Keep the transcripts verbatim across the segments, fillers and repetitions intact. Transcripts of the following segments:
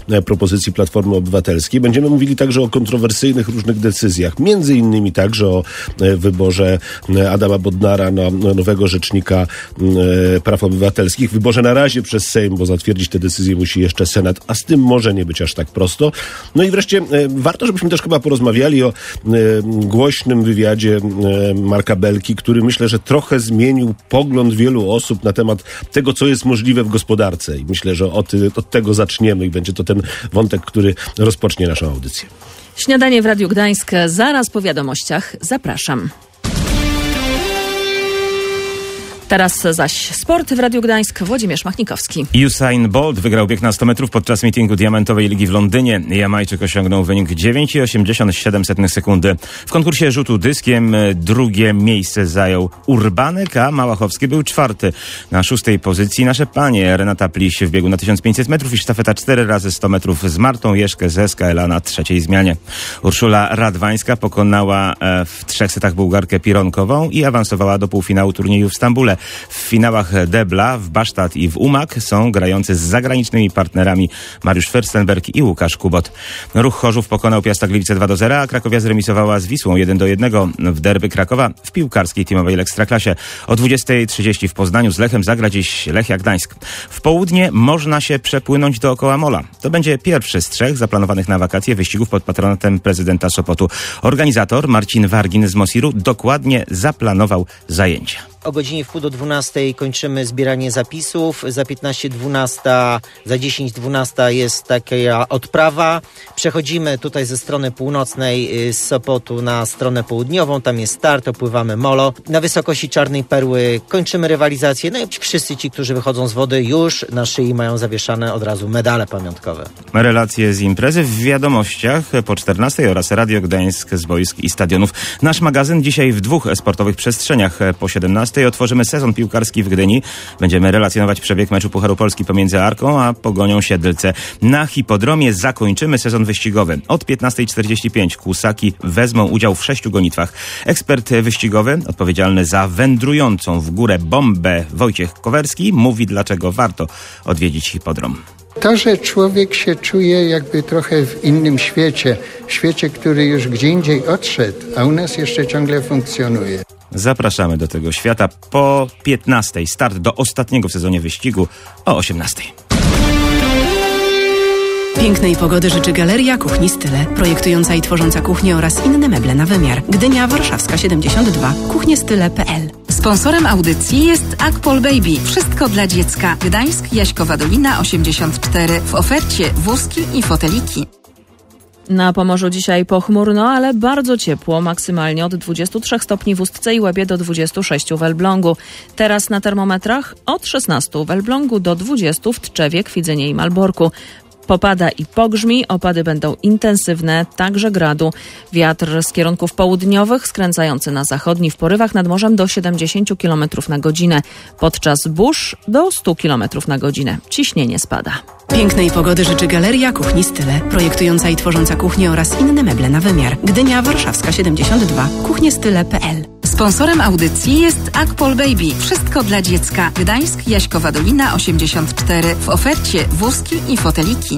propozycji Platformy Obywatelskiej. Będziemy mówili także o kontrowersyjnych różnych decyzjach, między innymi także o wyborze Adama Bodnara na nowego rzecznika praw obywatelskich. Wyborze na razie przez Sejm, bo zatwierdzić te decyzje musi jeszcze Senat, a z tym może nie być aż tak prosto. No i wreszcie warto, żebyśmy też chyba porozmawiali o głośnym wywiadzie Marka Belki, który myślę, że trochę zmienił pogląd wielu osób na temat tego, co jest możliwe w gospodarce. I myślę, że od, od tego zaczniemy i będzie to ten wątek, który rozpocznie naszą audycję. Śniadanie w Radiu Gdańsk zaraz po wiadomościach. Zapraszam. Teraz zaś sport w Radiu Gdańsk. Włodzimierz Machnikowski. Usain Bolt wygrał bieg na sto metrów podczas meetingu Diamentowej Ligi w Londynie. Jamajczyk osiągnął wynik dziewięć przecinek osiemdziesiąt siedem sekundy. W konkursie rzutu dyskiem drugie miejsce zajął Urbanek, a Małachowski był czwarty. Na szóstej pozycji nasze panie Renata Pliś w biegu na tysiąc pięćset metrów i sztafeta cztery razy sto metrów z Martą Jeszkę z S K L A na trzeciej zmianie. Urszula Radwańska pokonała w trzech setach Bułgarkę Pironkową i awansowała do półfinału turnieju w Stambule. W finałach Debla, w Basztat i w Umag są grający z zagranicznymi partnerami Mariusz Fürstenberg i Łukasz Kubot. Ruch Chorzów pokonał Piasta Gliwice dwa do zera, a Krakowia zremisowała z Wisłą jeden do jednego w derby Krakowa w piłkarskiej teamowej Ekstraklasie. O dwudziestej trzydzieści w Poznaniu z Lechem zagra dziś Lechia Gdańsk. W południe można się przepłynąć dookoła Mola. To będzie pierwszy z trzech zaplanowanych na wakacje wyścigów pod patronatem prezydenta Sopotu. Organizator Marcin Wargin z Mosiru dokładnie zaplanował zajęcia. O godzinie w pół do dwunastej kończymy zbieranie zapisów. Za piętnaście dwunasta, za dziesięć dwunasta jest taka odprawa. Przechodzimy tutaj ze strony północnej z Sopotu na stronę południową. Tam jest start, opływamy molo. Na wysokości Czarnej Perły kończymy rywalizację. No i wszyscy ci, którzy wychodzą z wody, już na szyi mają zawieszane od razu medale pamiątkowe. Relacje z imprezy w wiadomościach po czternastej oraz Radio Gdańsk z boisk i stadionów. Nasz magazyn dzisiaj w dwóch sportowych przestrzeniach. Po siedemnastej otworzymy sezon piłkarski w Gdyni. Będziemy relacjonować przebieg meczu Pucharu Polski pomiędzy Arką a Pogonią Siedlce. Na hipodromie zakończymy sezon wyścigowy. Od piętnastej czterdzieści pięć kłusaki wezmą udział w sześciu gonitwach. Ekspert wyścigowy, odpowiedzialny za wędrującą w górę bombę Wojciech Kowerski, mówi, dlaczego warto odwiedzić hipodrom. To, że człowiek się czuje jakby trochę w innym świecie, świecie, który już gdzie indziej odszedł, a u nas jeszcze ciągle funkcjonuje. Zapraszamy do tego świata po piętnastej. Start do ostatniego w sezonie wyścigu o osiemnastej. Pięknej pogody życzy Galeria Kuchni Style, projektująca i tworząca kuchnię oraz inne meble na wymiar. Gdynia Warszawska siedemdziesiąt dwa, kuchniestyle kropka p l. Sponsorem audycji jest Akpol Baby. Wszystko dla dziecka. Gdańsk, Jaśkowa Dolina osiemdziesiąt cztery. W ofercie wózki i foteliki. Na Pomorzu dzisiaj pochmurno, ale bardzo ciepło, maksymalnie od dwudziestu trzech stopni w Ustce i Łebie do dwudziestu sześciu w Elblągu. Teraz na termometrach od szesnastu w Elblągu do dwudziestu w Tczewie, Kwidzynie i Malborku. Popada i pogrzmi, opady będą intensywne, także gradu. Wiatr z kierunków południowych skręcający na zachodni w porywach nad morzem do siedemdziesięciu kilometrów na godzinę. Podczas burz do stu kilometrów na godzinę. Ciśnienie spada. Pięknej pogody życzy Galeria Kuchni Style, projektująca i tworząca kuchnię oraz inne meble na wymiar. Gdynia Warszawska siedemdziesiąt dwa, kuchniestyle kropka p l. Sponsorem audycji jest Akpol Baby. Wszystko dla dziecka. Gdańsk, Jaśkowa Dolina osiemdziesiąt cztery. W ofercie wózki i foteliki.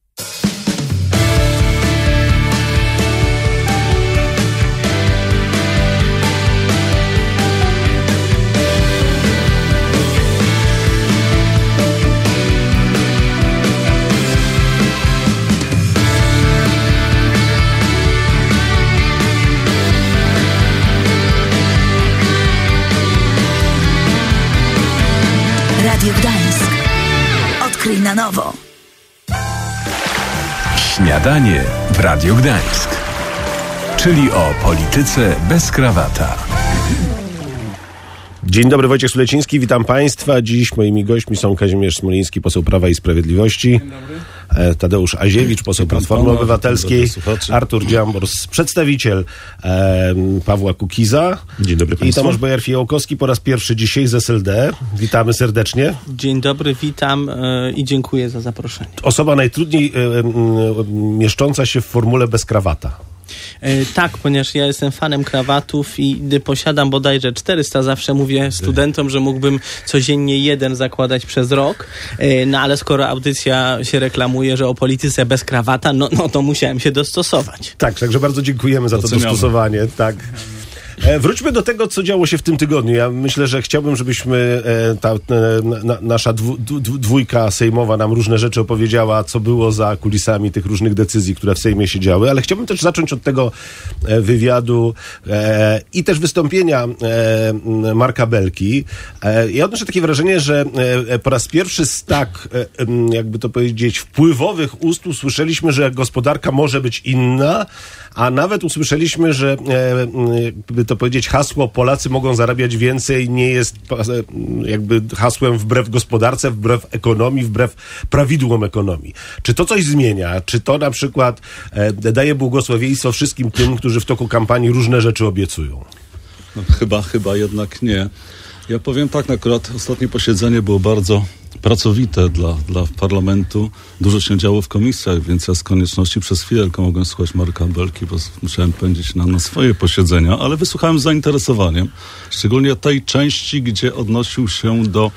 Radio Gdańsk. Odkryj na nowo. Śniadanie w Radiu Gdańsk. Czyli o polityce bez krawata. Dzień dobry, Wojciech Suleciński, witam Państwa. Dziś moimi gośćmi są Kazimierz Smoliński, poseł Prawa i Sprawiedliwości, Tadeusz Aziewicz, poseł Platformy Obywatelskiej, Artur Dziambors, przedstawiciel e, Pawła Kukiza. Dzień dobry Państwu. I Tomasz Bojar-Fiołkowski po raz pierwszy dzisiaj z S L D. Witamy serdecznie. Dzień dobry, witam e, i dziękuję za zaproszenie. Osoba najtrudniej e, e, mieszcząca się w formule bez krawata. E, tak, ponieważ ja jestem fanem krawatów i gdy posiadam bodajże czterysta, zawsze mówię studentom, że mógłbym codziennie jeden zakładać przez rok, e, no ale skoro audycja się reklamuje, że o polityce bez krawata, no, no to musiałem się dostosować. Tak, także bardzo dziękujemy za to Doceniamy. dostosowanie. Tak. E, wróćmy do tego, co działo się w tym tygodniu. Ja myślę, że chciałbym, żebyśmy e, ta, e, na, nasza dwu, dwu, dwójka sejmowa nam różne rzeczy opowiedziała, co było za kulisami tych różnych decyzji, które w Sejmie się działy, ale chciałbym też zacząć od tego e, wywiadu e, i też wystąpienia e, Marka Belki. E, ja odnoszę takie wrażenie, że e, po raz pierwszy z tak, e, jakby to powiedzieć, wpływowych ust usłyszeliśmy, że gospodarka może być inna, a nawet usłyszeliśmy, że e, jakby to powiedzieć, hasło Polacy mogą zarabiać więcej nie jest jakby hasłem wbrew gospodarce, wbrew ekonomii, wbrew prawidłom ekonomii. Czy to coś zmienia? Czy to na przykład e, daje błogosławieństwo wszystkim tym, którzy w toku kampanii różne rzeczy obiecują? No, chyba, chyba jednak nie. Ja powiem tak, akurat ostatnie posiedzenie było bardzo pracowite dla, dla parlamentu. Dużo się działo w komisjach, więc ja z konieczności przez chwilkę mogłem słuchać Marka Belki, bo musiałem pędzić na, na swoje posiedzenia, ale wysłuchałem z zainteresowaniem, szczególnie tej części, gdzie odnosił się do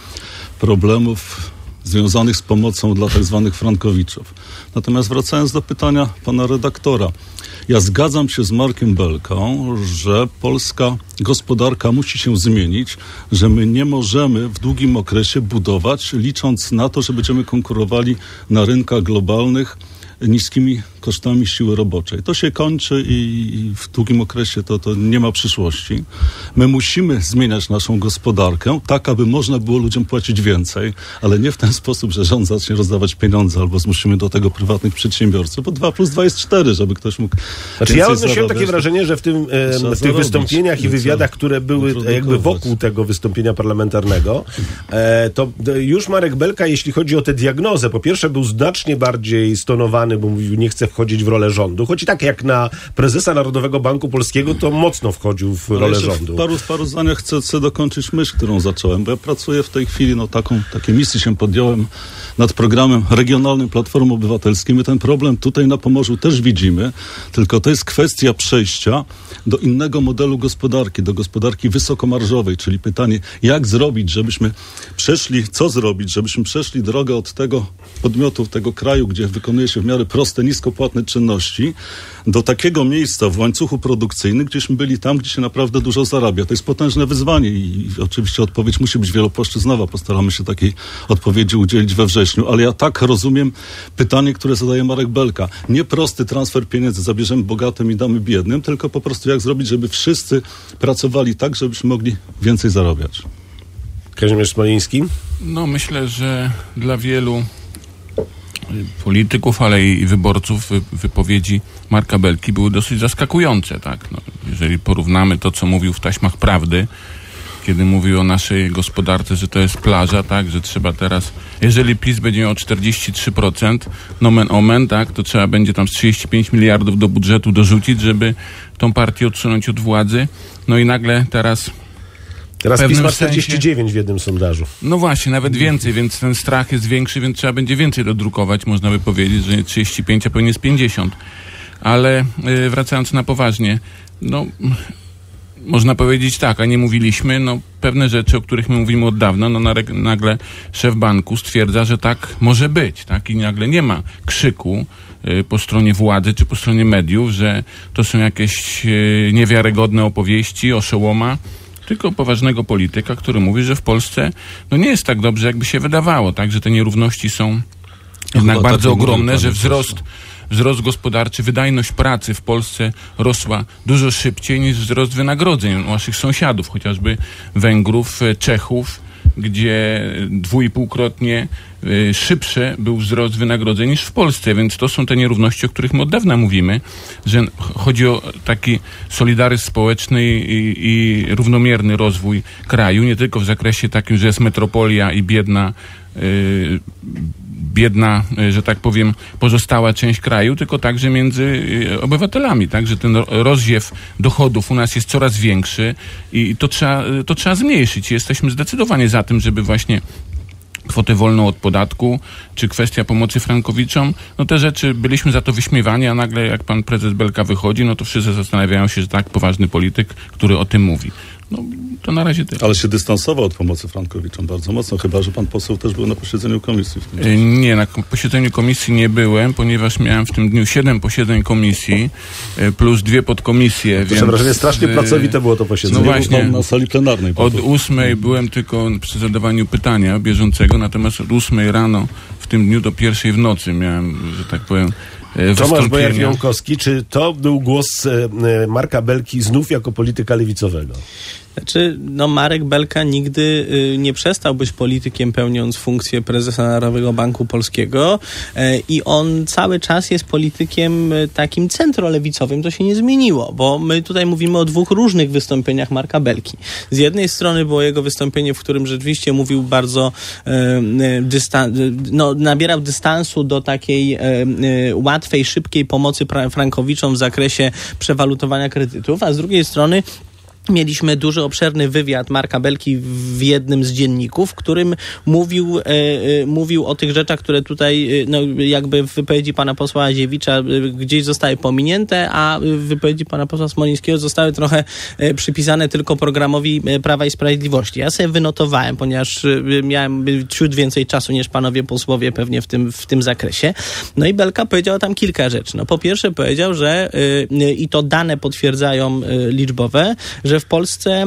problemów związanych z pomocą dla tak zwanych frankowiczów. Natomiast wracając do pytania pana redaktora, ja zgadzam się z Markiem Belką, że polska gospodarka musi się zmienić, że my nie możemy w długim okresie budować, licząc na to, że będziemy konkurowali na rynkach globalnych niskimi kosztami siły roboczej. To się kończy i w długim okresie to, to nie ma przyszłości. My musimy zmieniać naszą gospodarkę tak, aby można było ludziom płacić więcej, ale nie w ten sposób, że rząd zacznie rozdawać pieniądze albo zmusimy do tego prywatnych przedsiębiorców, bo dwa plus dwa jest cztery, żeby ktoś mógł Znaczy ja odnosiłem takie wrażenie, że w, tym, e, w tych wystąpieniach i wywiadach, które były jakby wokół tego wystąpienia parlamentarnego, e, to już Marek Belka, jeśli chodzi o tę diagnozę, po pierwsze był znacznie bardziej stonowany, bo mówił, nie chce wchodzić w rolę rządu. Choć i tak jak na prezesa Narodowego Banku Polskiego, to mocno wchodził w rolę Ale rządu. W paru, w paru zdaniach chcę, chcę dokończyć myśl, którą zacząłem, bo ja pracuję w tej chwili, no taką, takiej misji się podjąłem nad programem regionalnym Platformy Obywatelskiej. My ten problem tutaj na Pomorzu też widzimy, tylko to jest kwestia przejścia do innego modelu gospodarki, do gospodarki wysokomarżowej, czyli pytanie, jak zrobić, żebyśmy przeszli, co zrobić, żebyśmy przeszli drogę od tego podmiotu, tego kraju, gdzie wykonuje się w miarę proste, niskopłatne czynności, do takiego miejsca w łańcuchu produkcyjnym, gdzieśmy byli tam, gdzie się naprawdę dużo zarabia. To jest potężne wyzwanie i oczywiście odpowiedź musi być wielopłaszczyznowa. Postaramy się takiej odpowiedzi udzielić we wrześniu, ale ja tak rozumiem pytanie, które zadaje Marek Belka. Nie prosty transfer pieniędzy, zabierzemy bogatym i damy biednym, tylko po prostu jak zrobić, żeby wszyscy pracowali tak, żebyśmy mogli więcej zarabiać. Kazimierz Smoliński? No myślę, że dla wielu polityków, ale i wyborców wypowiedzi Marka Belki były dosyć zaskakujące, tak? No, jeżeli porównamy to, co mówił w Taśmach Prawdy, kiedy mówił o naszej gospodarce, że to jest plaża, tak, że trzeba teraz, jeżeli PiS będzie miał czterdzieści trzy procent, nomen omen, tak, to trzeba będzie tam z trzydzieści pięć miliardów do budżetu dorzucić, żeby tą partię odsunąć od władzy. No i nagle teraz Teraz PiS ma czterdzieści dziewięć w jednym sondażu. No właśnie, nawet więcej, więc ten strach jest większy, więc trzeba będzie więcej dodrukować. Można by powiedzieć, że nie trzydzieści pięć, a pewnie jest pięćdziesiąt. Ale yy, wracając na poważnie, no można powiedzieć tak, a nie mówiliśmy, no pewne rzeczy, o których my mówimy od dawna, no nagle szef banku stwierdza, że tak może być, tak? I nagle nie ma krzyku yy, po stronie władzy czy po stronie mediów, że to są jakieś yy, niewiarygodne opowieści, oszołoma, tylko poważnego polityka, który mówi, że w Polsce no nie jest tak dobrze, jakby się wydawało, tak, że te nierówności są jednak no, bardzo tak ogromne, mówię, że wzrost, wzrost gospodarczy, wydajność pracy w Polsce rosła dużo szybciej niż wzrost wynagrodzeń naszych sąsiadów, chociażby Węgrów, Czechów, gdzie dwuipółkrotnie y, szybszy był wzrost wynagrodzeń niż w Polsce, więc to są te nierówności, o których my od dawna mówimy, że chodzi o taki solidaryzm społeczny i, i równomierny rozwój kraju, nie tylko w zakresie takim, że jest metropolia i biedna y, biedna, że tak powiem, pozostała część kraju, tylko także między obywatelami, tak, że ten rozdziew dochodów u nas jest coraz większy i to trzeba, to trzeba zmniejszyć. Jesteśmy zdecydowanie za tym, żeby właśnie kwotę wolną od podatku, czy kwestia pomocy frankowiczom, no te rzeczy byliśmy za to wyśmiewani, a nagle jak pan prezes Belka wychodzi, no to wszyscy zastanawiają się, że tak poważny polityk, który o tym mówi. No, to na razie tyle. Ale się dystansował od pomocy frankowiczom bardzo mocno, chyba że pan poseł też był na posiedzeniu komisji. W tym czasie. Nie, na posiedzeniu komisji nie byłem, ponieważ miałem w tym dniu siedem posiedzeń komisji, plus dwie podkomisje. Proszę wrażenie, strasznie pracowite było to posiedzenie. No właśnie, na sali plenarnej. Od ósmej byłem tylko przy zadawaniu pytania bieżącego, natomiast od ósmej rano w tym dniu do pierwszej w nocy miałem, że tak powiem, Tomasz Bojar-Fiąkowski, czy to był głos e, Marka Belki znów jako polityka lewicowego? Znaczy, no Marek Belka nigdy y, nie przestał być politykiem, pełniąc funkcję prezesa Narodowego Banku Polskiego y, i on cały czas jest politykiem y, takim centrolewicowym, to się nie zmieniło, bo my tutaj mówimy o dwóch różnych wystąpieniach Marka Belki. Z jednej strony było jego wystąpienie, w którym rzeczywiście mówił bardzo y, y, dystan- y, no, nabierał dystansu do takiej y, y, łatwej, szybkiej pomocy pra- frankowiczom w zakresie przewalutowania kredytów, a z drugiej strony mieliśmy duży, obszerny wywiad Marka Belki w jednym z dzienników, w którym mówił, e, e, mówił o tych rzeczach, które tutaj, e, no jakby w wypowiedzi pana posła Aziewicza e, gdzieś zostały pominięte, a w wypowiedzi pana posła Smolińskiego zostały trochę e, przypisane tylko programowi e, Prawa i Sprawiedliwości. Ja sobie wynotowałem, ponieważ e, miałem ciut więcej czasu niż panowie posłowie pewnie w tym, w tym zakresie. No i Belka powiedział tam kilka rzeczy. No po pierwsze powiedział, że e, i to dane potwierdzają e, liczbowe, że w Polsce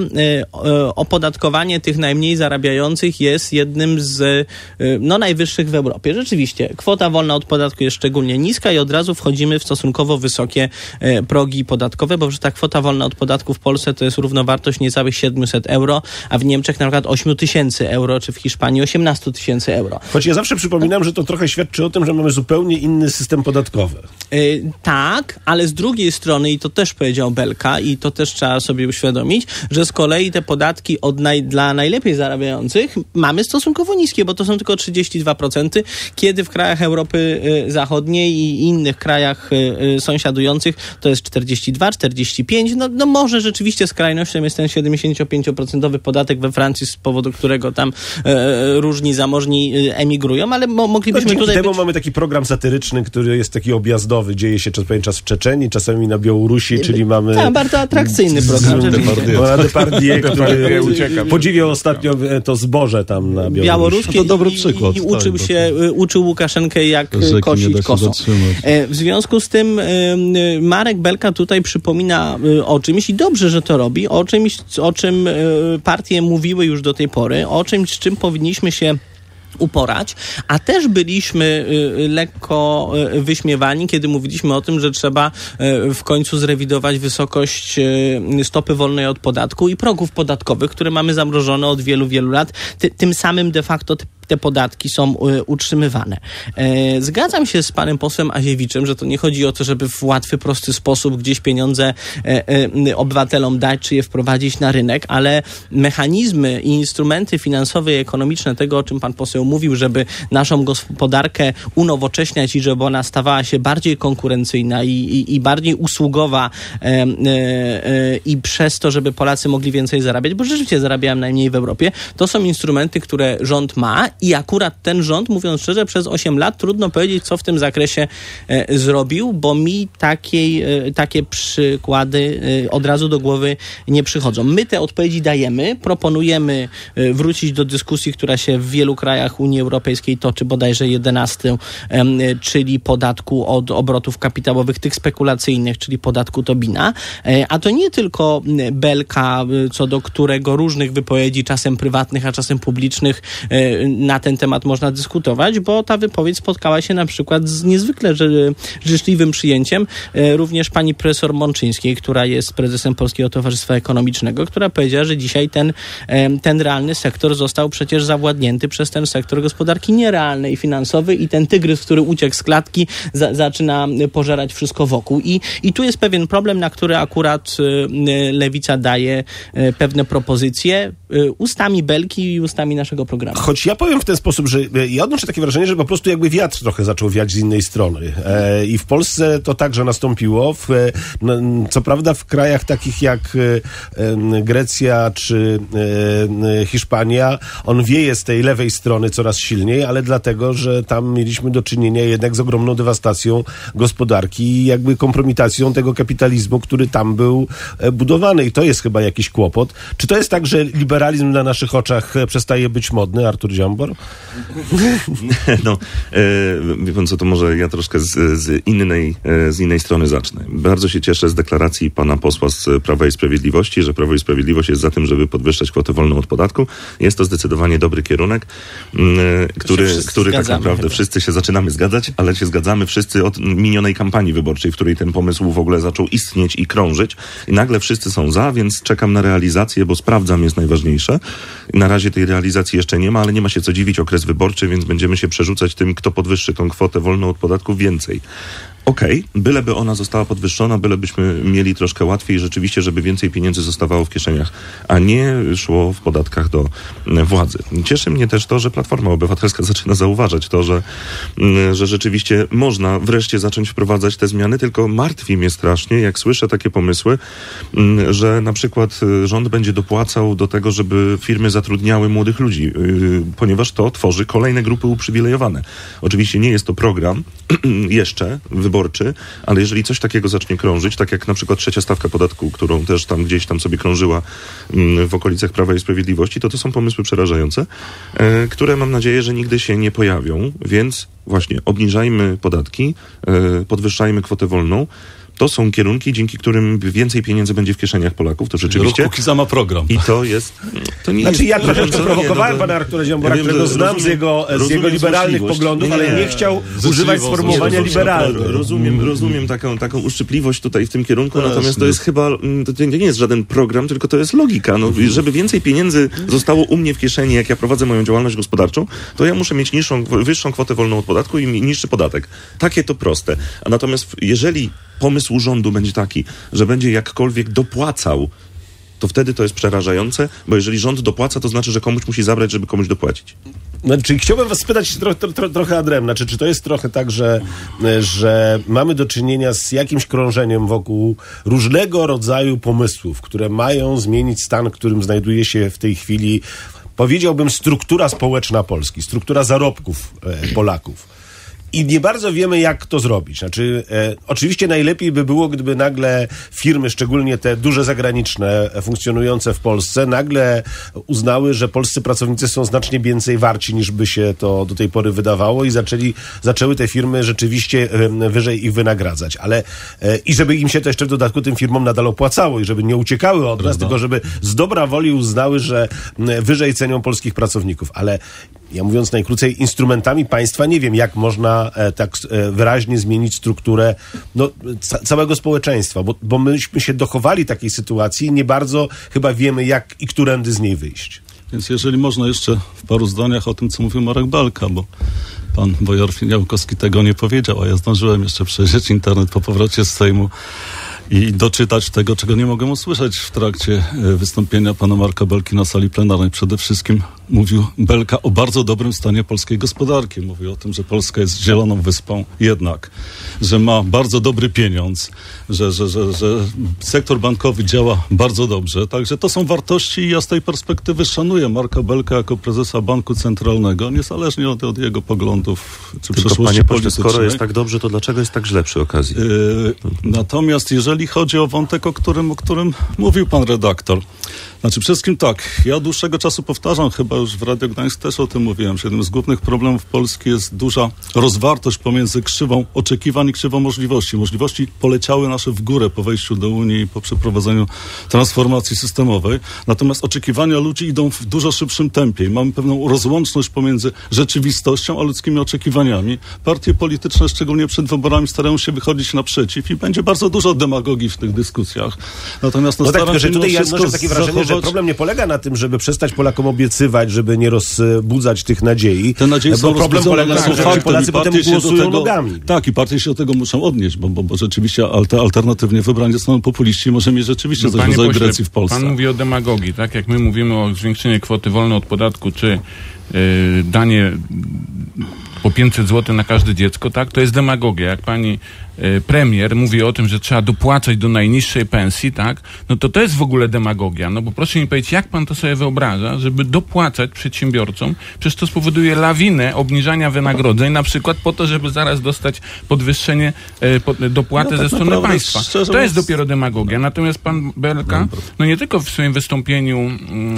y, opodatkowanie tych najmniej zarabiających jest jednym z y, no, najwyższych w Europie. Rzeczywiście, kwota wolna od podatku jest szczególnie niska i od razu wchodzimy w stosunkowo wysokie y, progi podatkowe, bo że ta kwota wolna od podatku w Polsce to jest równowartość niecałych siedemset euro, a w Niemczech na przykład osiem tysięcy euro, czy w Hiszpanii osiemnaście tysięcy euro. Choć ja zawsze przypominam, że to trochę świadczy o tym, że mamy zupełnie inny system podatkowy. Y, tak, ale z drugiej strony, i to też powiedział Belka, i to też trzeba sobie uświadomić, że z kolei te podatki od naj, dla najlepiej zarabiających mamy stosunkowo niskie, bo to są tylko trzydzieści dwa procent, kiedy w krajach Europy y, Zachodniej i innych krajach y, y, sąsiadujących to jest czterdzieści dwa, czterdzieści pięć. No, no może rzeczywiście skrajnością jest ten siedemdziesiąt pięć procent podatek we Francji, z powodu którego tam y, różni zamożni y, emigrują, ale mo, moglibyśmy no, tutaj... temu być... mamy taki program satyryczny, który jest taki objazdowy. Dzieje się czas, pewien czas w Czeczenii, czasami na Białorusi, czyli mamy... Tak, bardzo atrakcyjny program. Depardieu, który ucieka. Podziwiał ostatnio to zboże tam na Białorusi. Białoruskie to dobry przykład. I, i uczył tak, się, to... uczył Łukaszenkę jak Rzeki kosić kosą. W związku z tym Marek Belka tutaj przypomina o czymś i dobrze, że to robi, o czymś, o czym partie mówiły już do tej pory, o czymś, z czym powinniśmy się uporać, a też byliśmy y, lekko y, wyśmiewani, kiedy mówiliśmy o tym, że trzeba y, w końcu zrewidować wysokość y, stopy wolnej od podatku i progów podatkowych, które mamy zamrożone od wielu, wielu lat. Ty, tym samym de facto te te podatki są y, utrzymywane. E, zgadzam się z panem posłem Aziewiczem, że to nie chodzi o to, żeby w łatwy, prosty sposób gdzieś pieniądze e, e, obywatelom dać, czy je wprowadzić na rynek, ale mechanizmy i instrumenty finansowe i ekonomiczne tego, o czym pan poseł mówił, żeby naszą gospodarkę unowocześniać i żeby ona stawała się bardziej konkurencyjna i, i, i bardziej usługowa e, e, e, i przez to, żeby Polacy mogli więcej zarabiać, bo rzeczywiście zarabiałem najmniej w Europie, to są instrumenty, które rząd ma i akurat ten rząd, mówiąc szczerze, przez osiem lat trudno powiedzieć, co w tym zakresie e, zrobił, bo mi takiej, e, takie przykłady e, od razu do głowy nie przychodzą. My te odpowiedzi dajemy, proponujemy e, wrócić do dyskusji, która się w wielu krajach Unii Europejskiej toczy, bodajże jedenastym, e, czyli podatku od obrotów kapitałowych, tych spekulacyjnych, czyli podatku Tobina. E, a to nie tylko Belka, co do którego różnych wypowiedzi, czasem prywatnych, a czasem publicznych, e, na ten temat można dyskutować, bo ta wypowiedź spotkała się na przykład z niezwykle życzliwym przyjęciem również pani profesor Mączyńskiej, która jest prezesem Polskiego Towarzystwa Ekonomicznego, która powiedziała, że dzisiaj ten, ten realny sektor został przecież zawładnięty przez ten sektor gospodarki nierealnej, finansowej i ten tygrys, który uciekł z klatki, za, zaczyna pożerać wszystko wokół. I, I tu jest pewien problem, na który akurat Lewica daje pewne propozycje ustami Belki i ustami naszego programu. Choć ja powiem w ten sposób, że ja odnoszę takie wrażenie, że po prostu jakby wiatr trochę zaczął wiać z innej strony. E, I w Polsce to także nastąpiło. W, no, co prawda w krajach takich jak e, Grecja czy e, Hiszpania, on wieje z tej lewej strony coraz silniej, ale dlatego, że tam mieliśmy do czynienia jednak z ogromną dewastacją gospodarki i jakby kompromitacją tego kapitalizmu, który tam był e, budowany. I to jest chyba jakiś kłopot. Czy to jest tak, że liberalizm na naszych oczach przestaje być modny, Artur Dziambor? No, e, wie pan co, to może ja troszkę z, z, innej, e, z innej strony zacznę. Bardzo się cieszę z deklaracji pana posła z Prawa i Sprawiedliwości, że Prawo i Sprawiedliwość jest za tym, żeby podwyższać kwotę wolną od podatku. Jest to zdecydowanie dobry kierunek, m, który, który tak naprawdę chyba. Wszyscy się zaczynamy zgadzać, ale się zgadzamy wszyscy od minionej kampanii wyborczej, w której ten pomysł w ogóle zaczął istnieć i krążyć. I nagle wszyscy są za, więc czekam na realizację, bo sprawdzam jest najważniejsze. Na razie tej realizacji jeszcze nie ma, ale nie ma się co dziwić, okres wyborczy, więc będziemy się przerzucać tym, kto podwyższy tą kwotę wolną od podatku więcej. Okej, okay, byleby ona została podwyższona, bylebyśmy mieli troszkę łatwiej rzeczywiście, żeby więcej pieniędzy zostawało w kieszeniach, a nie szło w podatkach do władzy. Cieszy mnie też to, że Platforma Obywatelska zaczyna zauważać to, że, że rzeczywiście można wreszcie zacząć wprowadzać te zmiany, tylko martwi mnie strasznie, jak słyszę takie pomysły, że na przykład rząd będzie dopłacał do tego, żeby firmy zatrudniały młodych ludzi, ponieważ to tworzy kolejne grupy uprzywilejowane. Oczywiście nie jest to program jeszcze wyborczy, ale jeżeli coś takiego zacznie krążyć, tak jak na przykład trzecia stawka podatku, którą też tam gdzieś tam sobie krążyła w okolicach Prawa i Sprawiedliwości, to to są pomysły przerażające, e, które mam nadzieję, że nigdy się nie pojawią, więc właśnie obniżajmy podatki, e, podwyższajmy kwotę wolną. To są kierunki, dzięki którym więcej pieniędzy będzie w kieszeniach Polaków, to rzeczywiście. Kukiza ma program. I to jest... To nie znaczy jest, ja trochę prowokowałem pana Artura Dziambora, ja którego znam z jego, z jego liberalnych poglądów, nie, ale nie chciał używać sformułowania liberalne. Rozumiem, rozumiem taką, taką uszczypliwość tutaj w tym kierunku, Też, natomiast to jest chyba, to nie jest żaden program, tylko to jest logika. No, żeby więcej pieniędzy zostało u mnie w kieszeni, jak ja prowadzę moją działalność gospodarczą, to ja muszę mieć niższą, wyższą kwotę wolną od podatku i niższy podatek. Takie to proste. A natomiast jeżeli pomysł rządu będzie taki, że będzie jakkolwiek dopłacał, to wtedy to jest przerażające, bo jeżeli rząd dopłaca, to znaczy, że komuś musi zabrać, żeby komuś dopłacić. Znaczy, chciałbym was spytać tro, tro, tro, trochę adrem, znaczy, czy to jest trochę tak, że, że mamy do czynienia z jakimś krążeniem wokół różnego rodzaju pomysłów, które mają zmienić stan, w którym znajduje się w tej chwili, powiedziałbym, struktura społeczna Polski, struktura zarobków e, Polaków. I nie bardzo wiemy, jak to zrobić. Znaczy, e, oczywiście najlepiej by było, gdyby nagle firmy, szczególnie te duże zagraniczne, funkcjonujące w Polsce, nagle uznały, że polscy pracownicy są znacznie więcej warci, niż by się to do tej pory wydawało i zaczęli, zaczęły te firmy rzeczywiście e, wyżej ich wynagradzać. Ale e, i żeby im się to jeszcze w dodatku tym firmom nadal opłacało i żeby nie uciekały od nas, tylko żeby z dobra woli uznały, że e, wyżej cenią polskich pracowników. Ale ja mówiąc najkrócej, instrumentami państwa nie wiem, jak można e, tak e, wyraźnie zmienić strukturę no, ca- całego społeczeństwa, bo, bo myśmy się dochowali takiej sytuacji i nie bardzo chyba wiemy, jak i którędy z niej wyjść. Więc jeżeli można jeszcze w paru zdaniach o tym, co mówił Marek Belka, bo pan Bojor Finiałkowski tego nie powiedział, a ja zdążyłem jeszcze przejrzeć internet po powrocie z Sejmu i doczytać tego, czego nie mogłem usłyszeć w trakcie wystąpienia pana Marka Belki na sali plenarnej. Przede wszystkim mówił Belka o bardzo dobrym stanie polskiej gospodarki. Mówił o tym, że Polska jest zieloną wyspą jednak, że ma bardzo dobry pieniądz, że, że, że, że sektor bankowy działa bardzo dobrze. Także to są wartości i ja z tej perspektywy szanuję Marka Belka jako prezesa Banku Centralnego, niezależnie od, od jego poglądów czy Tylko, przeszłości panie politycznej. Skoro jest tak dobrze, to dlaczego jest tak źle przy okazji? Yy, natomiast jeżeli chodzi o wątek, o którym, o którym mówił pan redaktor, znaczy przede wszystkim tak, ja od dłuższego czasu powtarzam, chyba już w Radio Gdańsk też o tym mówiłem, że jednym z głównych problemów Polski jest duża rozwartość pomiędzy krzywą oczekiwań i krzywą możliwości. Możliwości poleciały nasze w górę po wejściu do Unii i po przeprowadzeniu transformacji systemowej, natomiast oczekiwania ludzi idą w dużo szybszym tempie i mamy pewną rozłączność pomiędzy rzeczywistością a ludzkimi oczekiwaniami. Partie polityczne, szczególnie przed wyborami, starają się wychodzić naprzeciw i będzie bardzo dużo demagogii w tych dyskusjach. Natomiast no, no tak, staram tylko, że się tutaj ja wszystko takie wrażenie, że że problem nie polega na tym, żeby przestać Polakom obiecywać, żeby nie rozbudzać tych nadziei. Te nadzieje bo są problem polega na tym, że faktem, Polacy potem głosują tego, nogami. Tak, i partie się do tego muszą odnieść, bo, bo, bo rzeczywiście alter, alternatywnie wybrani zostaną populiści i może mieć rzeczywiście no, coś w rodzaju Grecji w Polsce. Pan mówi o demagogii, tak? Jak my mówimy o zwiększeniu kwoty wolnej od podatku, czy yy, danie po pięćset złotych na każde dziecko, tak? To jest demagogia. Jak pani y, premier mówi o tym, że trzeba dopłacać do najniższej pensji, tak? No to to jest w ogóle demagogia. No bo proszę mi powiedzieć, jak pan to sobie wyobraża, żeby dopłacać przedsiębiorcom? Przecież to spowoduje lawinę obniżania wynagrodzeń, na przykład po to, żeby zaraz dostać podwyższenie y, po, dopłaty no, tak ze strony państwa. To jest dopiero demagogia. Natomiast pan Belka, no nie tylko w swoim wystąpieniu y,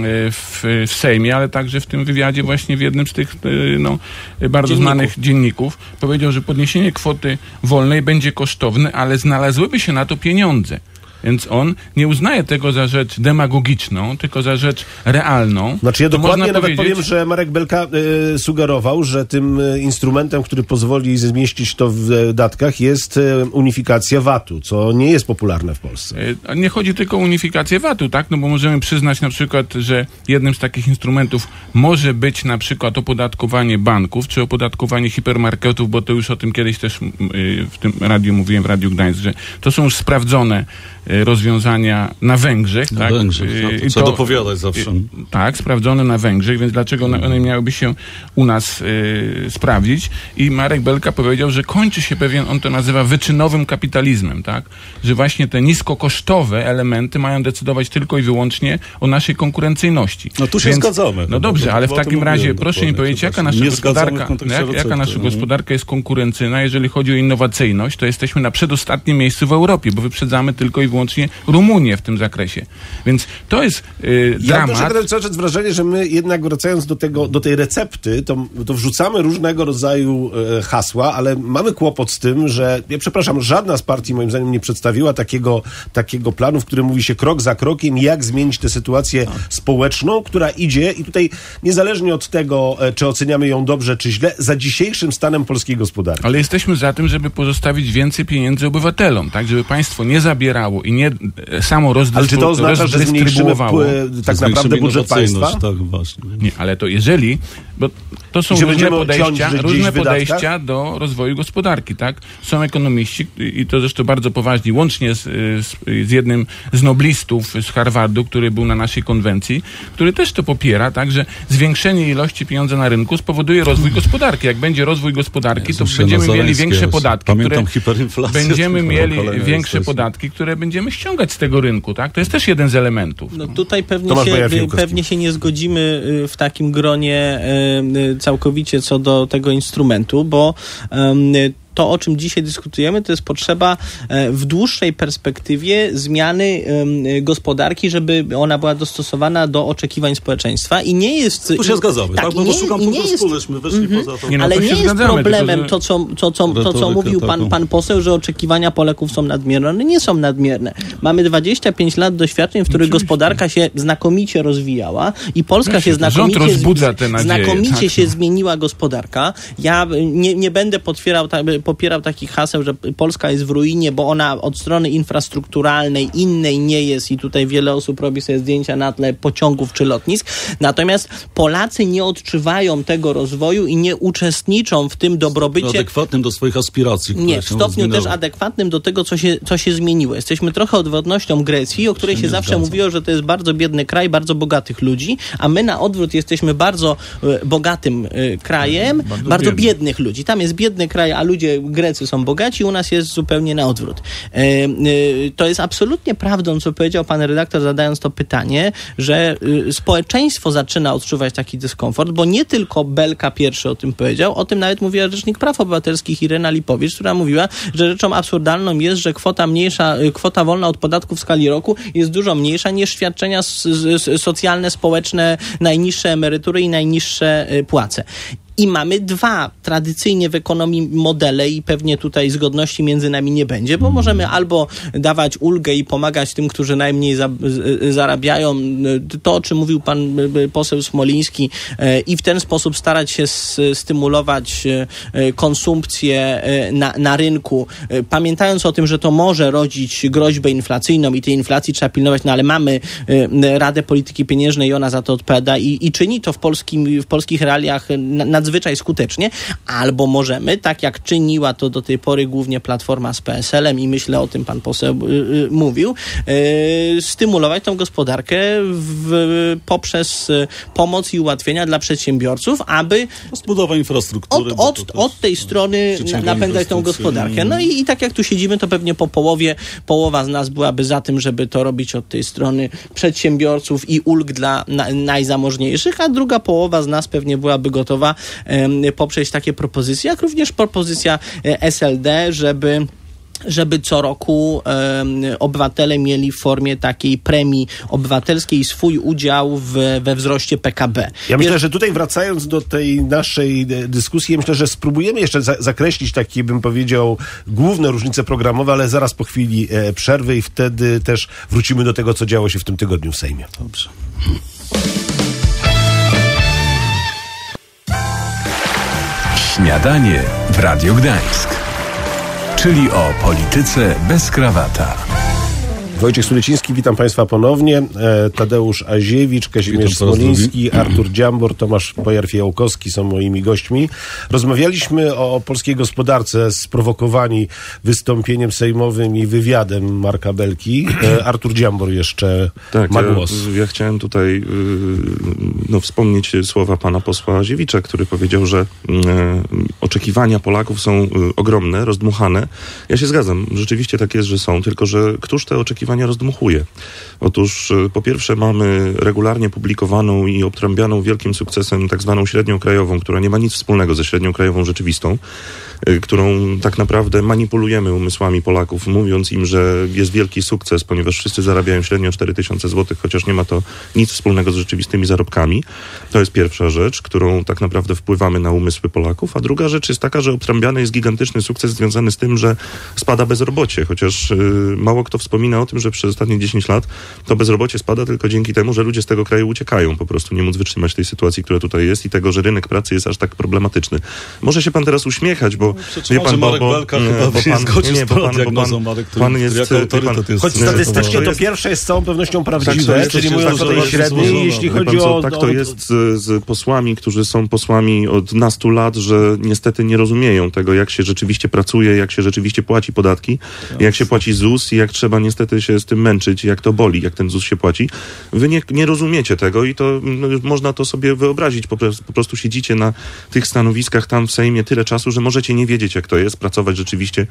w, w Sejmie, ale także w tym wywiadzie właśnie w jednym z tych y, no, bardzo znanych dzienników powiedział, że podniesienie kwoty wolnej będzie kosztowne, ale znalazłyby się na to pieniądze. Więc on nie uznaje tego za rzecz demagogiczną, tylko za rzecz realną. Znaczy ja to dokładnie nawet powiedzieć... powiem, że Marek Belka y, sugerował, że tym y, instrumentem, który pozwoli zmieścić to w y, datkach, jest y, unifikacja vatu, co nie jest popularne w Polsce. Y, nie chodzi tylko o unifikację vatu, tak? No bo możemy przyznać na przykład, że jednym z takich instrumentów może być na przykład opodatkowanie banków, czy opodatkowanie hipermarketów, bo to już o tym kiedyś też y, w tym radiu mówiłem, w Radiu Gdańsk, że to są już sprawdzone rozwiązania na Węgrzech. Na tak? Węgrzech, no to trzeba dopowiadać zawsze. Tak, sprawdzone na Węgrzech, więc dlaczego one, one miałyby się u nas y, sprawdzić? I Marek Belka powiedział, że kończy się pewien, on to nazywa wyczynowym kapitalizmem, tak? Że właśnie te niskokosztowe elementy mają decydować tylko i wyłącznie o naszej konkurencyjności. No tu się więc, zgadzamy. No dobrze, to, ale to, w takim razie proszę mi powiedzieć, jaka nasza gospodarka, jak, jaka nasza gospodarka jest konkurencyjna, jeżeli chodzi o innowacyjność, to jesteśmy na przedostatnim miejscu w Europie, bo wyprzedzamy tylko i wyłącznie Rumunię w tym zakresie. Więc to jest yy, dramat. Ja dramat. też cały czas wrażenie, że my jednak wracając do tego, do tej recepty, to, to wrzucamy różnego rodzaju e, hasła, ale mamy kłopot z tym, że, ja przepraszam, żadna z partii moim zdaniem nie przedstawiła takiego, takiego planu, w którym mówi się krok za krokiem, jak zmienić tę sytuację społeczną, która idzie i tutaj niezależnie od tego, e, czy oceniamy ją dobrze, czy źle, za dzisiejszym stanem polskiej gospodarki. Ale jesteśmy za tym, żeby pozostawić więcej pieniędzy obywatelom, tak, żeby państwo nie zabierało i nie samo rozdystrybuowało. Ale czy to oznacza, że zmniejszymy tak naprawdę budżet państwa? Tak, właśnie. Nie, ale to jeżeli, bo to są różne podejścia, różne podejścia do rozwoju gospodarki, tak? Są ekonomiści i to zresztą bardzo poważni, łącznie z, z, z jednym z noblistów z Harvardu, który był na naszej konwencji, który też to popiera, tak, że zwiększenie ilości pieniądza na rynku spowoduje rozwój gospodarki. Jak będzie rozwój gospodarki, to będziemy mieli większe podatki, Pamiętam które będziemy mieli większe podatki, które będziemy ściągać z tego rynku, tak? To jest też jeden z elementów. No tutaj pewnie się, pewnie się nie zgodzimy w takim gronie całkowicie co do tego instrumentu, bo to, o czym dzisiaj dyskutujemy, to jest potrzeba w dłuższej perspektywie zmiany gospodarki, żeby ona była dostosowana do oczekiwań społeczeństwa i nie jest... Tu się zgadzamy, tak? tak? Bo szukam punktu wspólnyśmy, weszli mm-hmm. poza to. Nie, no, ale to nie jest zgadzamy, problemem tylko, to, co, to, co, to, co mówił pan, pan poseł, że oczekiwania Polaków są nadmierne. One nie są nadmierne. Mamy dwadzieścia pięć lat doświadczeń, w których Oczywiście. gospodarka się znakomicie rozwijała i Polska Wiesz, się znakomicie, te nadzieje, znakomicie tak, się no. zmieniła gospodarka. Ja nie, nie będę potwierał ta, popierał takich haseł, że Polska jest w ruinie, bo ona od strony infrastrukturalnej innej nie jest i tutaj wiele osób robi sobie zdjęcia na tle pociągów czy lotnisk. Natomiast Polacy nie odczuwają tego rozwoju i nie uczestniczą w tym dobrobycie. Adekwatnym do swoich aspiracji. Nie, w stopniu rozwinęły. Też adekwatnym do tego, co się, co się zmieniło. Jesteśmy trochę odwrotnością Grecji, o której się, się zawsze zgadzam. mówiło, że to jest bardzo biedny kraj, bardzo bogatych ludzi, a my na odwrót jesteśmy bardzo e, bogatym e, krajem, bardzo, bardzo biednych ludzi. Tam jest biedny kraj, a ludzie Grecy są bogaci, u nas jest zupełnie na odwrót. E, e, to jest absolutnie prawdą, co powiedział pan redaktor, zadając to pytanie, że e, społeczeństwo zaczyna odczuwać taki dyskomfort, bo nie tylko Belka pierwszy o tym powiedział, o tym nawet mówiła Rzecznik Praw Obywatelskich Irena Lipowicz, która mówiła, że rzeczą absurdalną jest, że kwota mniejsza, kwota wolna od podatku w skali roku jest dużo mniejsza niż świadczenia socjalne, społeczne, najniższe emerytury i najniższe płace. I mamy dwa tradycyjnie w ekonomii modele i pewnie tutaj zgodności między nami nie będzie, bo możemy albo dawać ulgę i pomagać tym, którzy najmniej za, zarabiają, to o czym mówił pan poseł Smoliński, i w ten sposób starać się stymulować konsumpcję na, na rynku, pamiętając o tym, że to może rodzić groźbę inflacyjną i tej inflacji trzeba pilnować, no ale mamy Radę Polityki Pieniężnej i ona za to odpowiada i, i czyni to w, polskim, w polskich realiach nadzwyczaj skutecznie, albo możemy, tak jak czyniła to do tej pory głównie Platforma z P S L em i myślę o tym pan poseł y, y, mówił, y, stymulować tą gospodarkę w, poprzez y, pomoc i ułatwienia dla przedsiębiorców, aby zbudowa infrastruktury od, od, od tej strony napędzać tą gospodarkę. No i, i tak jak tu siedzimy, to pewnie po połowie, połowa z nas byłaby za tym, żeby to robić od tej strony przedsiębiorców i ulg dla na, najzamożniejszych, a druga połowa z nas pewnie byłaby gotowa um, poprzeć takie propozycje, jak również propozycja S L D, żeby żeby co roku um, obywatele mieli w formie takiej premii obywatelskiej swój udział w, we wzroście P K B. Ja myślę, że tutaj wracając do tej naszej dyskusji, ja myślę, że spróbujemy jeszcze za- zakreślić takie, bym powiedział, główne różnice programowe, ale zaraz po chwili e, przerwy i wtedy też wrócimy do tego, co działo się w tym tygodniu w Sejmie. Dobrze. Śniadanie w Radiu Gdańsk. Czyli o polityce bez krawata. Wojciech Suleciński, witam Państwa ponownie. E, Tadeusz Aziewicz, Kazimierz Smoliński, Artur Dziambor, Tomasz Bojar-Fijałkowski są moimi gośćmi. Rozmawialiśmy o polskiej gospodarce, sprowokowani wystąpieniem sejmowym i wywiadem Marka Belki. E, Artur Dziambor jeszcze tak, ma ja, głos. Ja chciałem tutaj yy, no, wspomnieć słowa pana posła Aziewicza, który powiedział, że yy, oczekiwania Polaków są yy, ogromne, rozdmuchane. Ja się zgadzam, rzeczywiście tak jest, że są, tylko że któż te oczekiwania rozdmuchuje. Otóż po pierwsze mamy regularnie publikowaną i obtrąbianą wielkim sukcesem tak zwaną średnią krajową, która nie ma nic wspólnego ze średnią krajową rzeczywistą, którą tak naprawdę manipulujemy umysłami Polaków, mówiąc im, że jest wielki sukces, ponieważ wszyscy zarabiają średnio cztery tysiące złotych, chociaż nie ma to nic wspólnego z rzeczywistymi zarobkami. To jest pierwsza rzecz, którą tak naprawdę wpływamy na umysły Polaków, a druga rzecz jest taka, że obtrąbiany jest gigantyczny sukces związany z tym, że spada bezrobocie, chociaż yy, mało kto wspomina o tym, że przez ostatnie dziesięć lat to bezrobocie spada tylko dzięki temu, że ludzie z tego kraju uciekają, po prostu nie móc wytrzymać tej sytuacji, która tutaj jest i tego, że rynek pracy jest aż tak problematyczny. Może się pan teraz uśmiechać, bo wie pan, bo, bo, bo pan, nie, nie, bo pan, bo pan, Marek, pan jest, jak autorytet jest... Choć statystycznie to pierwsze jest z całą pewnością prawdziwe, tak, czyli mówiąc o tej średniej, jeśli chodzi co, o... Tak to jest z, z posłami, którzy są posłami od nastu lat, że niestety nie rozumieją tego, jak się rzeczywiście pracuje, jak się rzeczywiście płaci podatki, jak się płaci ZUS i jak trzeba niestety się z tym męczyć, jak to boli, jak ten ZUS się płaci. Wy nie, nie rozumiecie tego i to no, można to sobie wyobrazić. Po, po prostu siedzicie na tych stanowiskach tam w Sejmie tyle czasu, że możecie nie wiedzieć, jak to jest, pracować rzeczywiście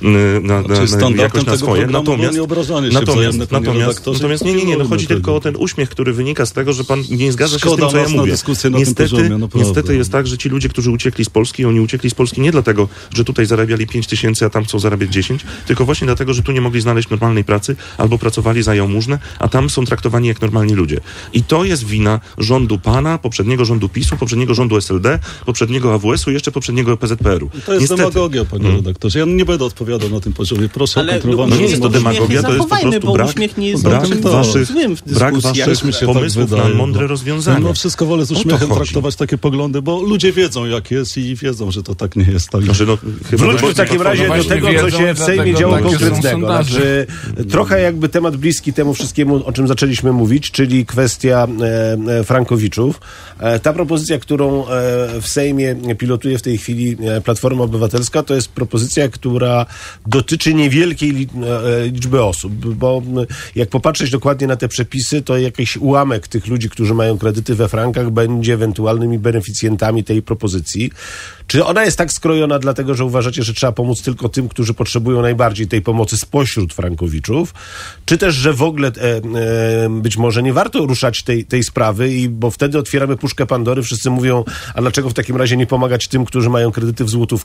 na, na, na, na jakoś na swoje. Natomiast, natomiast, natomiast, natomiast nie, nie, nie, no chodzi tylko o ten uśmiech, który wynika z tego, że pan nie zgadza się z tym, co ja mówię. Niestety, niestety jest tak, że ci ludzie, którzy uciekli z Polski, oni uciekli z Polski nie dlatego, że tutaj zarabiali pięć tysięcy, a tam chcą zarabiać dziesięć, tylko właśnie dlatego, że tu nie mogli znaleźć normalnej pracy, albo pracowali za jałmużnę, a tam są traktowani jak normalni ludzie. I to jest wina rządu pana, poprzedniego rządu PiSu, poprzedniego rządu S L D, poprzedniego A W S u i jeszcze poprzedniego P Z P R u. To jest Niestety. demagogia, panie hmm. redaktorze. Ja nie będę odpowiadał na tym poziomie. Proszę Ale o kontrolowanie. No, nie jest to demagogia, to jest po prostu brak, brak waszych, brak waszych pomysłów tak na mądre rozwiązania. No, no wszystko wolę z uśmiechem traktować takie poglądy, bo ludzie wiedzą, jak jest i wiedzą, że to tak nie jest. Tak. Znaczy, no, Wróćmy w takim razie do tego, co się w Sejmie działo konkretnego. Znaczy, trochę jakby temat bliski temu wszystkiemu, o czym zaczęliśmy mówić, czyli kwestia e, e, frankowiczów. E, ta propozycja, którą e, w Sejmie pilotuje w tej chwili Platforma Obywatelska, to jest propozycja, która dotyczy niewielkiej li, e, liczby osób, bo jak popatrzeć dokładnie na te przepisy, to jakiś ułamek tych ludzi, którzy mają kredyty we frankach, będzie ewentualnymi beneficjentami tej propozycji. Czy ona jest tak skrojona dlatego, że uważacie, że trzeba pomóc tylko tym, którzy potrzebują najbardziej tej pomocy spośród frankowiczów, czy też, że w ogóle e, e, być może nie warto ruszać tej, tej sprawy, i bo wtedy otwieramy puszkę Pandory, wszyscy mówią, a dlaczego w takim razie nie pomagać tym, którzy mają kredyty w złotówkach,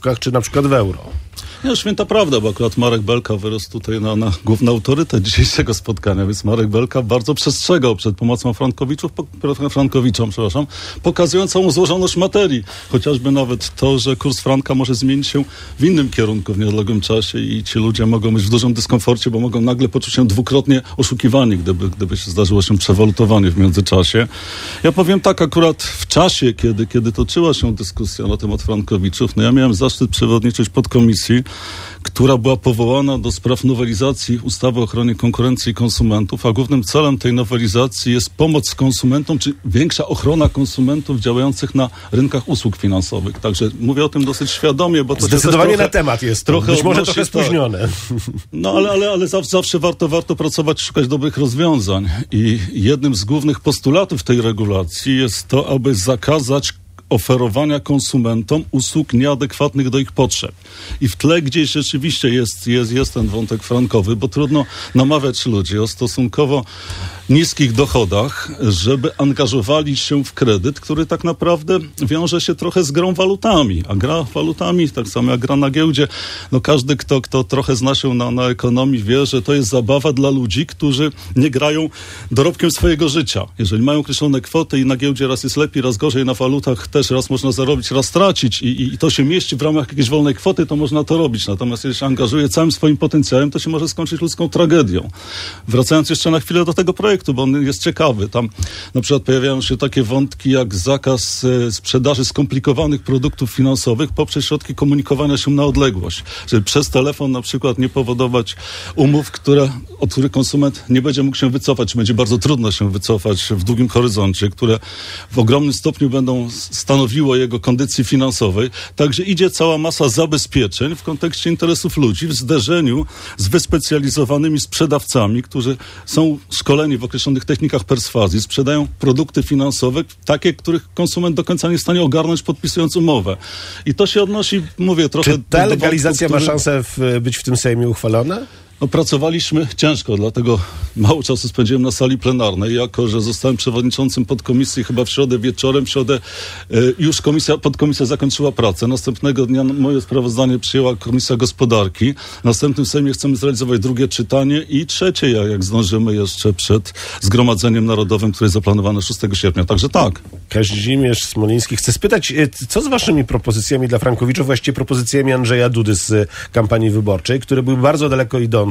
złotówkach, czy na przykład w euro. Nie, święta prawda, bo akurat Marek Belka wyrósł tutaj na, na główny autorytet dzisiejszego spotkania, więc Marek Belka bardzo przestrzegał przed pomocą Frankowiczów, po, Frankowiczom, przepraszam, pokazując całą złożoność materii. Chociażby nawet to, że kurs franka może zmienić się w innym kierunku w nieodległym czasie i ci ludzie mogą być w dużym dyskomforcie, bo mogą nagle poczuć się dwukrotnie oszukiwani, gdyby, gdyby się zdarzyło się przewalutowanie w międzyczasie. Ja powiem tak, akurat w czasie, kiedy, kiedy toczyła się dyskusja na temat Frankowiczów, no ja miałem zaszczyt przewodniczyć podkomisji, która była powołana do spraw nowelizacji ustawy o ochronie konkurencji i konsumentów, a głównym celem tej nowelizacji jest pomoc konsumentom, czy większa ochrona konsumentów działających na rynkach usług finansowych. Także mówię o tym dosyć świadomie, bo to zdecydowanie trochę, na temat jest to. Trochę Być może odnosi, trochę spóźnione. Tak. No ale, ale, ale zawsze, zawsze warto, warto pracować, szukać dobrych rozwiązań. I jednym z głównych postulatów tej regulacji jest to, aby zakazać oferowania konsumentom usług nieadekwatnych do ich potrzeb. I w tle gdzieś rzeczywiście jest, jest, jest ten wątek frankowy, bo trudno namawiać ludzi o stosunkowo niskich dochodach, żeby angażowali się w kredyt, który tak naprawdę wiąże się trochę z grą walutami. A gra walutami, tak samo jak gra na giełdzie, no każdy, kto, kto trochę zna się na, na ekonomii, wie, że to jest zabawa dla ludzi, którzy nie grają dorobkiem swojego życia. Jeżeli mają określone kwoty i na giełdzie raz jest lepiej, raz gorzej, na walutach też raz można zarobić, raz stracić i, i to się mieści w ramach jakiejś wolnej kwoty, to można to robić. Natomiast jeśli się angażuje całym swoim potencjałem, to się może skończyć ludzką tragedią. Wracając jeszcze na chwilę do tego projektu, bo on jest ciekawy. Tam na przykład pojawiają się takie wątki jak zakaz e, sprzedaży skomplikowanych produktów finansowych poprzez środki komunikowania się na odległość. Żeby przez telefon na przykład nie powodować umów, które, od których konsument nie będzie mógł się wycofać, czy będzie bardzo trudno się wycofać w długim horyzoncie, które w ogromnym stopniu będą stanowiło jego kondycji finansowej. Także idzie cała masa zabezpieczeń w kontekście interesów ludzi w zderzeniu z wyspecjalizowanymi sprzedawcami, którzy są szkoleni w określonych technikach perswazji, sprzedają produkty finansowe, takie, których konsument do końca nie jest w stanie ogarnąć, podpisując umowę. I to się odnosi, mówię, trochę... Czy ta do, legalizacja do wątku, ma szansę w, być w tym Sejmie uchwalona? No, pracowaliśmy ciężko, dlatego mało czasu spędziłem na sali plenarnej, jako że zostałem przewodniczącym podkomisji chyba w środę wieczorem. W środę y, już komisja, podkomisja zakończyła pracę. Następnego dnia moje sprawozdanie przyjęła Komisja Gospodarki. W następnym Sejmie chcemy zrealizować drugie czytanie i trzecie, jak zdążymy jeszcze przed Zgromadzeniem Narodowym, które jest zaplanowane szóstego sierpnia. Także tak. Kazimierz Smoliński chce spytać, co z waszymi propozycjami dla Frankowiczów, właściwie propozycjami Andrzeja Dudy z kampanii wyborczej, które były bardzo daleko idące.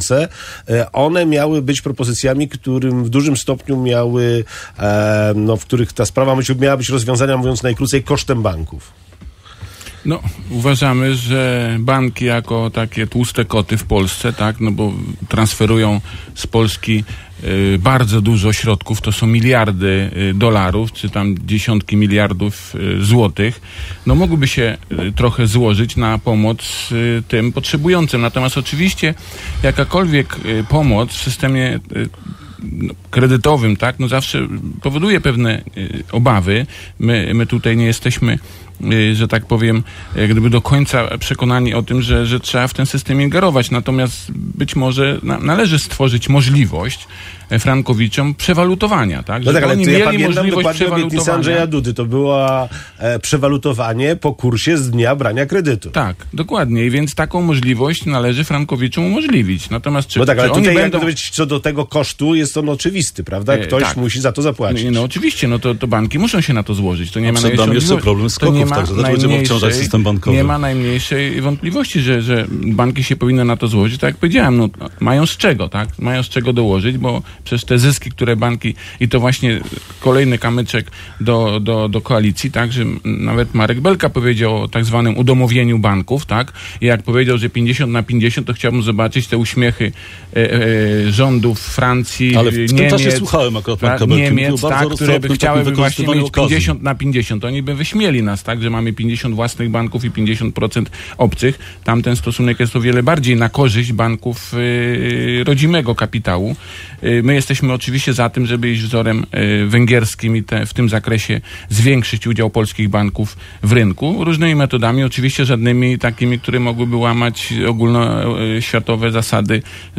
One miały być propozycjami, którym w dużym stopniu miały, e, no, w których ta sprawa miała być rozwiązana, mówiąc najkrócej, kosztem banków. No, uważamy, że banki jako takie tłuste koty w Polsce, tak, no bo transferują z Polski y, bardzo dużo środków, to są miliardy y, dolarów, czy tam dziesiątki miliardów y, złotych, no mogłyby się y, trochę złożyć na pomoc y, tym potrzebującym. Natomiast oczywiście jakakolwiek y, pomoc w systemie y, kredytowym, tak, no zawsze powoduje pewne y, obawy. My, my tutaj nie jesteśmy, y, że tak powiem, jak gdyby do końca przekonani o tym, że, że trzeba w ten system ingerować. Natomiast być może na, należy stworzyć możliwość frankowiczom przewalutowania, tak? No tak, ale oni to mieli ja pamiętam możliwość dokładnie obietnicę Andrzeja Dudy. To było e, przewalutowanie po kursie z dnia brania kredytu. Tak, dokładnie. I więc taką możliwość należy frankowiczom umożliwić. Natomiast czy, no tak, ale czy tutaj oni jak będą... być co do tego kosztu jest on oczywisty, prawda? Ktoś e, tak. musi za to zapłacić. No, no oczywiście, no to, to banki muszą się na to złożyć. To nie ma najmniejszej jeszcze problem skoków, także to będziemy obciążać system bankowy. Nie ma najmniejszej wątpliwości, że, że banki się powinny na to złożyć. Tak jak powiedziałem, no, mają z czego, tak? Mają z czego dołożyć, bo przez te zyski, które banki, i to właśnie kolejny kamyczek do, do, do koalicji, tak, że nawet Marek Belka powiedział o tak zwanym udomowieniu banków, tak, i jak powiedział, że pięćdziesiąt na pięćdziesiąt, to chciałbym zobaczyć te uśmiechy e, e, rządów Francji, ale w Niemiec, tym czasie słuchałem akurat tak, Belki, Niemiec, tak, które by chciały właśnie mieć okazji. pięćdziesiąt na pięćdziesiąt. Oni by wyśmieli nas, tak, że mamy pięćdziesiąt własnych banków i pięćdziesiąt procent obcych. Tamten stosunek jest o wiele bardziej na korzyść banków y, rodzimego kapitału. Y, my jesteśmy oczywiście za tym, żeby iść wzorem y, węgierskim i te, w tym zakresie zwiększyć udział polskich banków w rynku. Różnymi metodami, oczywiście żadnymi takimi, które mogłyby łamać ogólnoświatowe zasady y,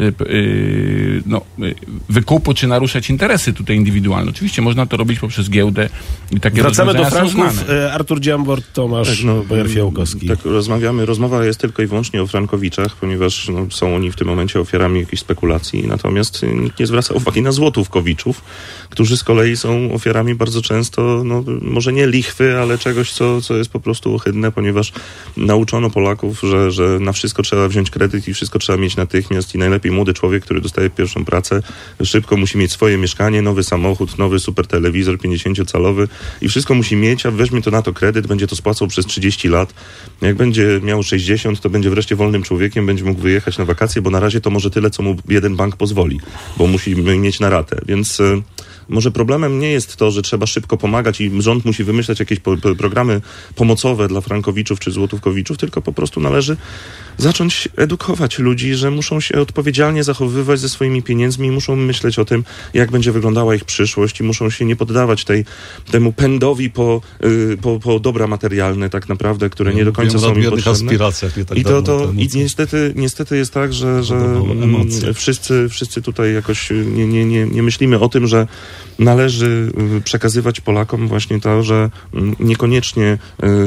y, no, y, wykupu, czy naruszać interesy tutaj indywidualne. Oczywiście można to robić poprzez giełdę i takie Wracamy do rozwiązania są franków. znane. Artur Dziambor, Tomasz Tak, no, Bojar-Fiałkowski. Tak, rozmawiamy. Rozmowa jest tylko i wyłącznie o frankowiczach, ponieważ no, są oni w tym momencie ofiarami jakichś spekulacji. Natomiast nikt nie zwraca uwagi na złotówkowiczów, którzy z kolei są ofiarami bardzo często, no, może nie lichwy, ale czegoś, co, co jest po prostu ohydne, ponieważ nauczono Polaków, że, że na wszystko trzeba wziąć kredyt i wszystko trzeba mieć natychmiast i najlepiej młody człowiek, który dostaje pierwszą pracę, szybko musi mieć swoje mieszkanie, nowy samochód, nowy super telewizor pięćdziesięciocalowy i wszystko musi mieć, a weźmie to na to kredyt, będzie to spłacał przez trzydzieści lat. Jak będzie miał sześćdziesiąt, to będzie wreszcie wolnym człowiekiem, będzie mógł wyjechać na wakacje, bo na razie to może tyle, co mu jeden bank pozwoli, bo musi mieć na ratę. Więc y, może problemem nie jest to, że trzeba szybko pomagać i rząd musi wymyślać jakieś po, po, programy pomocowe dla frankowiczów czy złotówkowiczów, tylko po prostu należy zacząć edukować ludzi, że muszą się odpowiedzialnie zachowywać ze swoimi pieniędzmi i muszą myśleć o tym, jak będzie wyglądała ich przyszłość i muszą się nie poddawać tej, temu pędowi po, y, po, po dobra materialne tak naprawdę, które nie do końca są im potrzebne. Nie tak I to, to i niestety, niestety jest tak, że, że mm, wszyscy, wszyscy tutaj jakoś nie, nie, nie, nie myślimy o tym, że należy przekazywać Polakom właśnie to, że niekoniecznie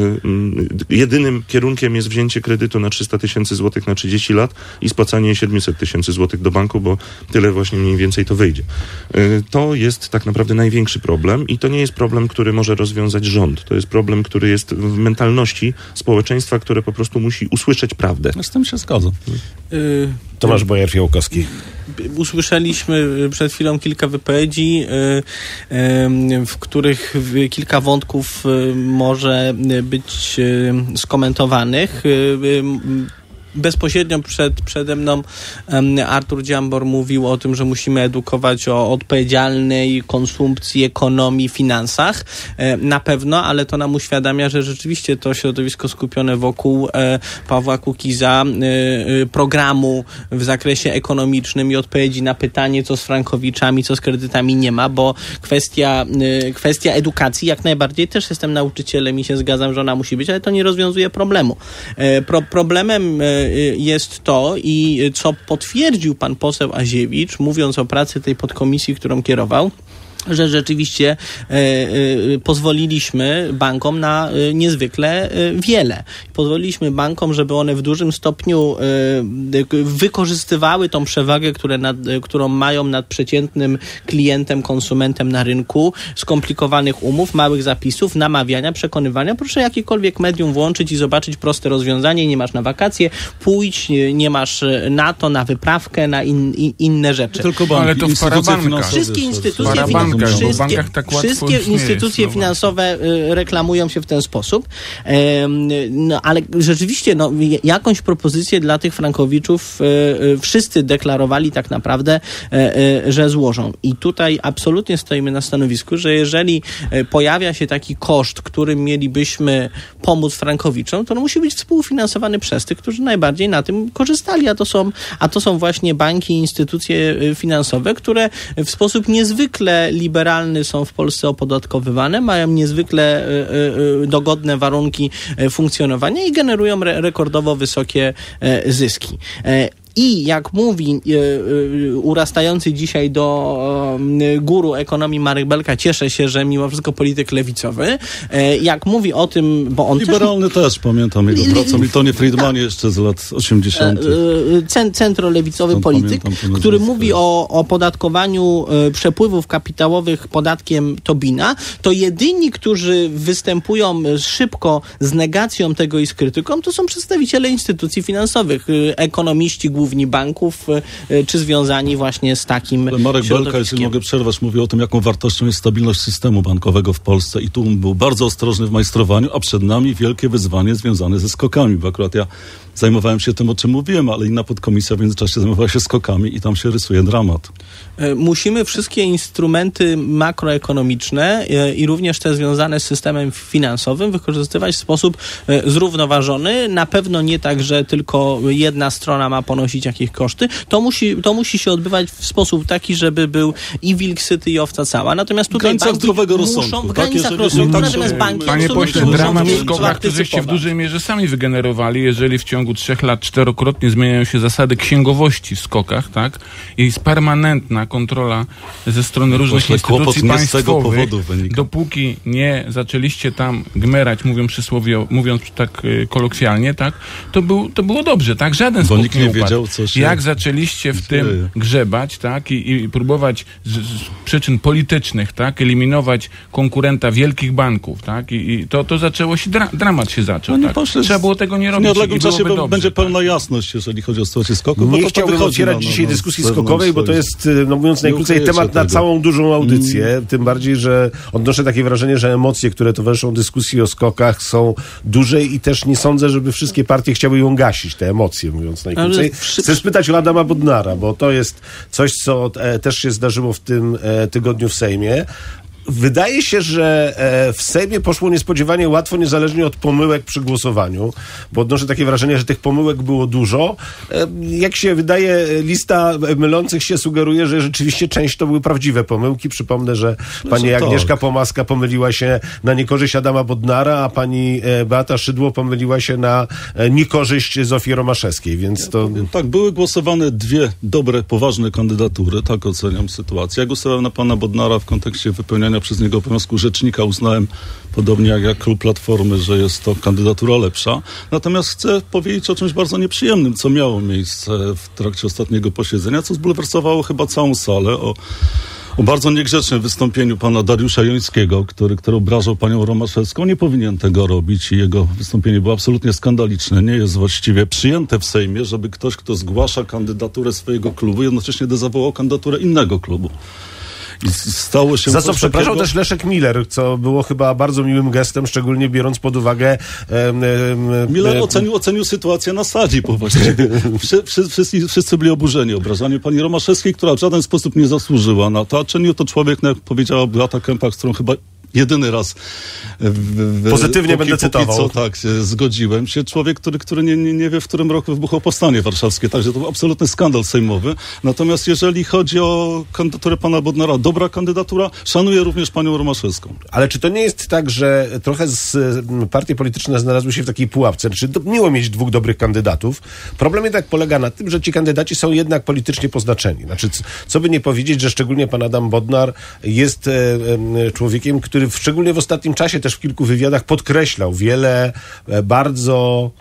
y, jedynym kierunkiem jest wzięcie kredytu na trzysta tysięcy złotych na trzydzieści lat i spłacanie siedemset tysięcy złotych do banku, bo tyle właśnie mniej więcej to wyjdzie. Y, to jest tak naprawdę największy problem i to nie jest problem, który może rozwiązać rząd. To jest problem, który jest w mentalności społeczeństwa, które po prostu musi usłyszeć prawdę. Z tym się zgadzam. Y- Tomasz Bojar-Fiałkowski. Usłyszeliśmy przed chwilą kilka wypowiedzi, w których kilka wątków może być skomentowanych. Bezpośrednio przed, przede mną um, Artur Dziambor mówił o tym, że musimy edukować o odpowiedzialnej konsumpcji, ekonomii, finansach. E, na pewno, ale to nam uświadamia, że rzeczywiście to środowisko skupione wokół e, Pawła Kukiza, e, programu w zakresie ekonomicznym i odpowiedzi na pytanie, co z frankowiczami, co z kredytami nie ma, bo kwestia, e, kwestia edukacji, jak najbardziej, też jestem nauczycielem i się zgadzam, że ona musi być, ale to nie rozwiązuje problemu. E, pro, problemem e, jest to i co potwierdził pan poseł Aziewicz, mówiąc o pracy tej podkomisji, którą kierował, że rzeczywiście e, e, pozwoliliśmy bankom na e, niezwykle e, wiele. Pozwoliliśmy bankom, żeby one w dużym stopniu e, wykorzystywały tą przewagę, które nad, którą mają nad przeciętnym klientem, konsumentem na rynku, skomplikowanych umów, małych zapisów, namawiania, przekonywania. Proszę jakiekolwiek medium włączyć i zobaczyć proste rozwiązanie. Nie masz na wakacje, pójdź, nie masz na to, na wyprawkę, na in, in, inne rzeczy. Tylko banki, ale to w parabankach. Wszystkie instytucje finansowe Wszystkie, tak wszystkie instytucje jest, finansowe y, reklamują się w ten sposób, um, no, ale rzeczywiście no, jakąś propozycję dla tych frankowiczów y, y, wszyscy deklarowali tak naprawdę, y, y, że złożą. I tutaj absolutnie stoimy na stanowisku, że jeżeli y, pojawia się taki koszt, którym mielibyśmy pomóc frankowiczom, to on musi być współfinansowany przez tych, którzy najbardziej na tym korzystali, a to są, a to są właśnie banki i instytucje finansowe, które w sposób niezwykle liberalny są w Polsce opodatkowywane, mają niezwykle y, y, dogodne warunki funkcjonowania i generują re- rekordowo wysokie y, zyski. Y, I jak mówi y, y, urastający dzisiaj do y, guru ekonomii Marek Belka, cieszę się, że mimo wszystko polityk lewicowy, y, jak mówi o tym, bo on Liberalny też... też pamiętam jego li, pracę, Miltonie Friedmanie jeszcze z lat osiemdziesiątych. Cent, centrolewicowy Tam polityk, który mówi o opodatkowaniu y, przepływów kapitałowych podatkiem Tobina, to jedyni, którzy występują szybko z negacją tego i z krytyką, to są przedstawiciele instytucji finansowych, y, ekonomiści, główni banków, czy związani właśnie z takim Ale Marek Belka, jeśli mogę przerwać, mówi o tym, jaką wartością jest stabilność systemu bankowego w Polsce i tu był bardzo ostrożny w majstrowaniu, a przed nami wielkie wyzwanie związane ze skokami, bo akurat ja zajmowałem się tym, o czym mówiłem, ale inna podkomisja w międzyczasie zajmowała się skokami i tam się rysuje dramat. Musimy wszystkie instrumenty makroekonomiczne i również te związane z systemem finansowym wykorzystywać w sposób zrównoważony. Na pewno nie tak, że tylko jedna strona ma ponosić jakieś koszty. To musi, to musi się odbywać w sposób taki, żeby był i wilk syty, i owca cała. Natomiast tutaj w granicach zdrowego rozsądku. W granicach tak, rozsądku, tak, natomiast banki Panie pośle, dramat w skokach to żeście w partycypować. dużej mierze sami wygenerowali, jeżeli w ciągu trzech lat czterokrotnie zmieniają się zasady księgowości w skokach, tak? I jest permanentna kontrola ze strony różnych Pośle, instytucji nie z tego państwowych, powodu wynika. dopóki nie zaczęliście tam gmerać, mówiąc przysłowie, mówiąc tak y, kolokwialnie, tak? To, był, to było dobrze, tak? Żaden Bo skok nikt nie nie upadł. wiedział, co się Jak zaczęliście w tym dzieje. grzebać, tak? I, i próbować z, z przyczyn politycznych, tak? Eliminować konkurenta wielkich banków, tak? I, i to, to zaczęło się, dra, dramat się zaczął, No nie tak? poszle, Trzeba było tego nie robić. W nieodległym czasie dobrze, będzie pełna tak? jasność, jeżeli chodzi o sytuację skoków. Nie to chciałbym wychodzi otwierać na- dzisiaj na- dyskusji na skokowej, bo to zewnątrz. jest, no mówiąc najkrócej, ukryjecie temat na tego. całą dużą audycję. Mm. Tym bardziej, że odnoszę takie wrażenie, że emocje, które towarzyszą dyskusji o skokach, są duże i też nie sądzę, żeby wszystkie partie chciały ją gasić, te emocje, mówiąc najkrócej. wszy- Chcę spytać o Adama Bodnara, bo to jest coś, co e, też się zdarzyło w tym e, tygodniu w Sejmie. Wydaje się, że e, w Sejmie poszło niespodziewanie łatwo, niezależnie od pomyłek przy głosowaniu, bo odnoszę takie wrażenie, że tych pomyłek było dużo. E, jak się wydaje, lista mylących się sugeruje, że rzeczywiście część to były prawdziwe pomyłki. Przypomnę, że pani że tak. Agnieszka Pomaska pomyliła się na niekorzyść Adama Bodnara, a pani e, Beata Szydło pomyliła się na e, niekorzyść Zofii Romaszewskiej, więc to... Tak, były głosowane dwie dobre, poważne kandydatury, tak oceniam sytuację. Ja głosowałem na pana Bodnara w kontekście wypełniania przez niego obowiązku rzecznika. Uznałem, podobnie jak, jak klub Platformy, że jest to kandydatura lepsza. Natomiast chcę powiedzieć o czymś bardzo nieprzyjemnym, co miało miejsce w trakcie ostatniego posiedzenia, co zbulwersowało chyba całą salę, o O bardzo niegrzecznym wystąpieniu pana Dariusza Jońskiego, który, który obrażał panią Romaszewską. Nie powinien tego robić i jego wystąpienie było absolutnie skandaliczne. Nie jest właściwie przyjęte w Sejmie, żeby ktoś, kto zgłasza kandydaturę swojego klubu, jednocześnie dezawołał kandydaturę innego klubu. I stało się Za co przepraszał takiego... też Leszek Miller, co było chyba bardzo miłym gestem, szczególnie biorąc pod uwagę... Em, em, Miller em, ocenił, ocenił sytuację na sali, bo właściwie wszy, wszy, wszyscy, wszyscy byli oburzeni obrażaniem pani Romaszewskiej, która w żaden sposób nie zasłużyła na to, a czynił to człowiek, jak powiedziała Beata Kępa, z którą chyba jedyny raz w, w, Pozytywnie póki, będę póki cytował. Co, tak, się zgodziłem się. Człowiek, który, który nie, nie, nie wie, w którym roku wybuchło powstanie warszawskie, także to był absolutny skandal sejmowy. Natomiast jeżeli chodzi o kandydaturę pana Bodnara, dobra kandydatura, szanuję również panią Romaszewską. Ale czy to nie jest tak, że trochę z, m, partie polityczne znalazły się w takiej pułapce? Znaczy, do, miło mieć dwóch dobrych kandydatów. Problem jednak polega na tym, że ci kandydaci są jednak politycznie poznaczeni. Znaczy, c- co by nie powiedzieć, że szczególnie pan Adam Bodnar jest e, e, człowiekiem, który w, szczególnie w ostatnim czasie też w kilku wywiadach podkreślał wiele e, bardzo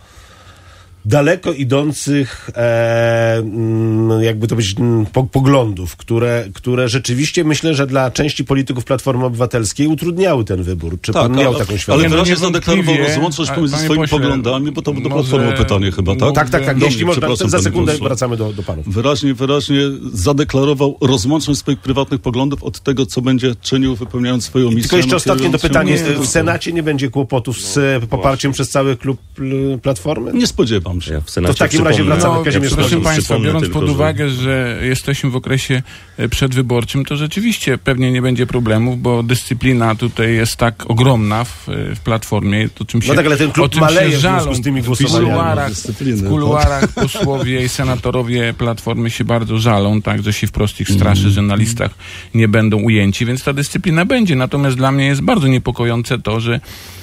daleko idących, e, mm, jakby to być, mm, po, poglądów, które, które rzeczywiście myślę, że dla części polityków Platformy Obywatelskiej utrudniały ten wybór. Czy Tak, pan miał ale, taką ale świadomość? wyraźnie no zadeklarował niewątpliwie, rozłączność a- pomiędzy panie swoimi pośle, poglądami, bo to do może- Platformy pytanie chyba, tak? Tak, tak, tak. Do Jeśli mnie, można, przepraszam, za panie sekundę pośle. wracamy do, do panów. Wyraźnie, wyraźnie zadeklarował rozłączność swoich prywatnych poglądów od tego, co będzie czynił, wypełniając swoją misję. Tylko jeszcze no, ostatnie kierując się dopytanie. ministrem. W Senacie nie będzie kłopotów z e, poparciem przez cały klub l, Platformy? Nie spodziewam się. Ja w To Senacie w takim razie przypomnę- wracamy No, do Kazimierza proszę Staszewskiego. Państwa, Przypomnę biorąc tylko, pod że- uwagę, że jesteśmy w okresie e, przedwyborczym, to rzeczywiście pewnie nie będzie problemów, bo dyscyplina tutaj jest tak ogromna w, w Platformie, to czym się, No tak, ale ten klub o czym maleje się w żalą związku z tymi w głosowaniami. kuluarach, Dyscypliny, w kuluarach posłowie i senatorowie Platformy się bardzo żalą, tak, że się wprost ich straszy, że na listach nie będą ujęci, więc ta dyscyplina będzie. Natomiast dla mnie jest bardzo niepokojące to, że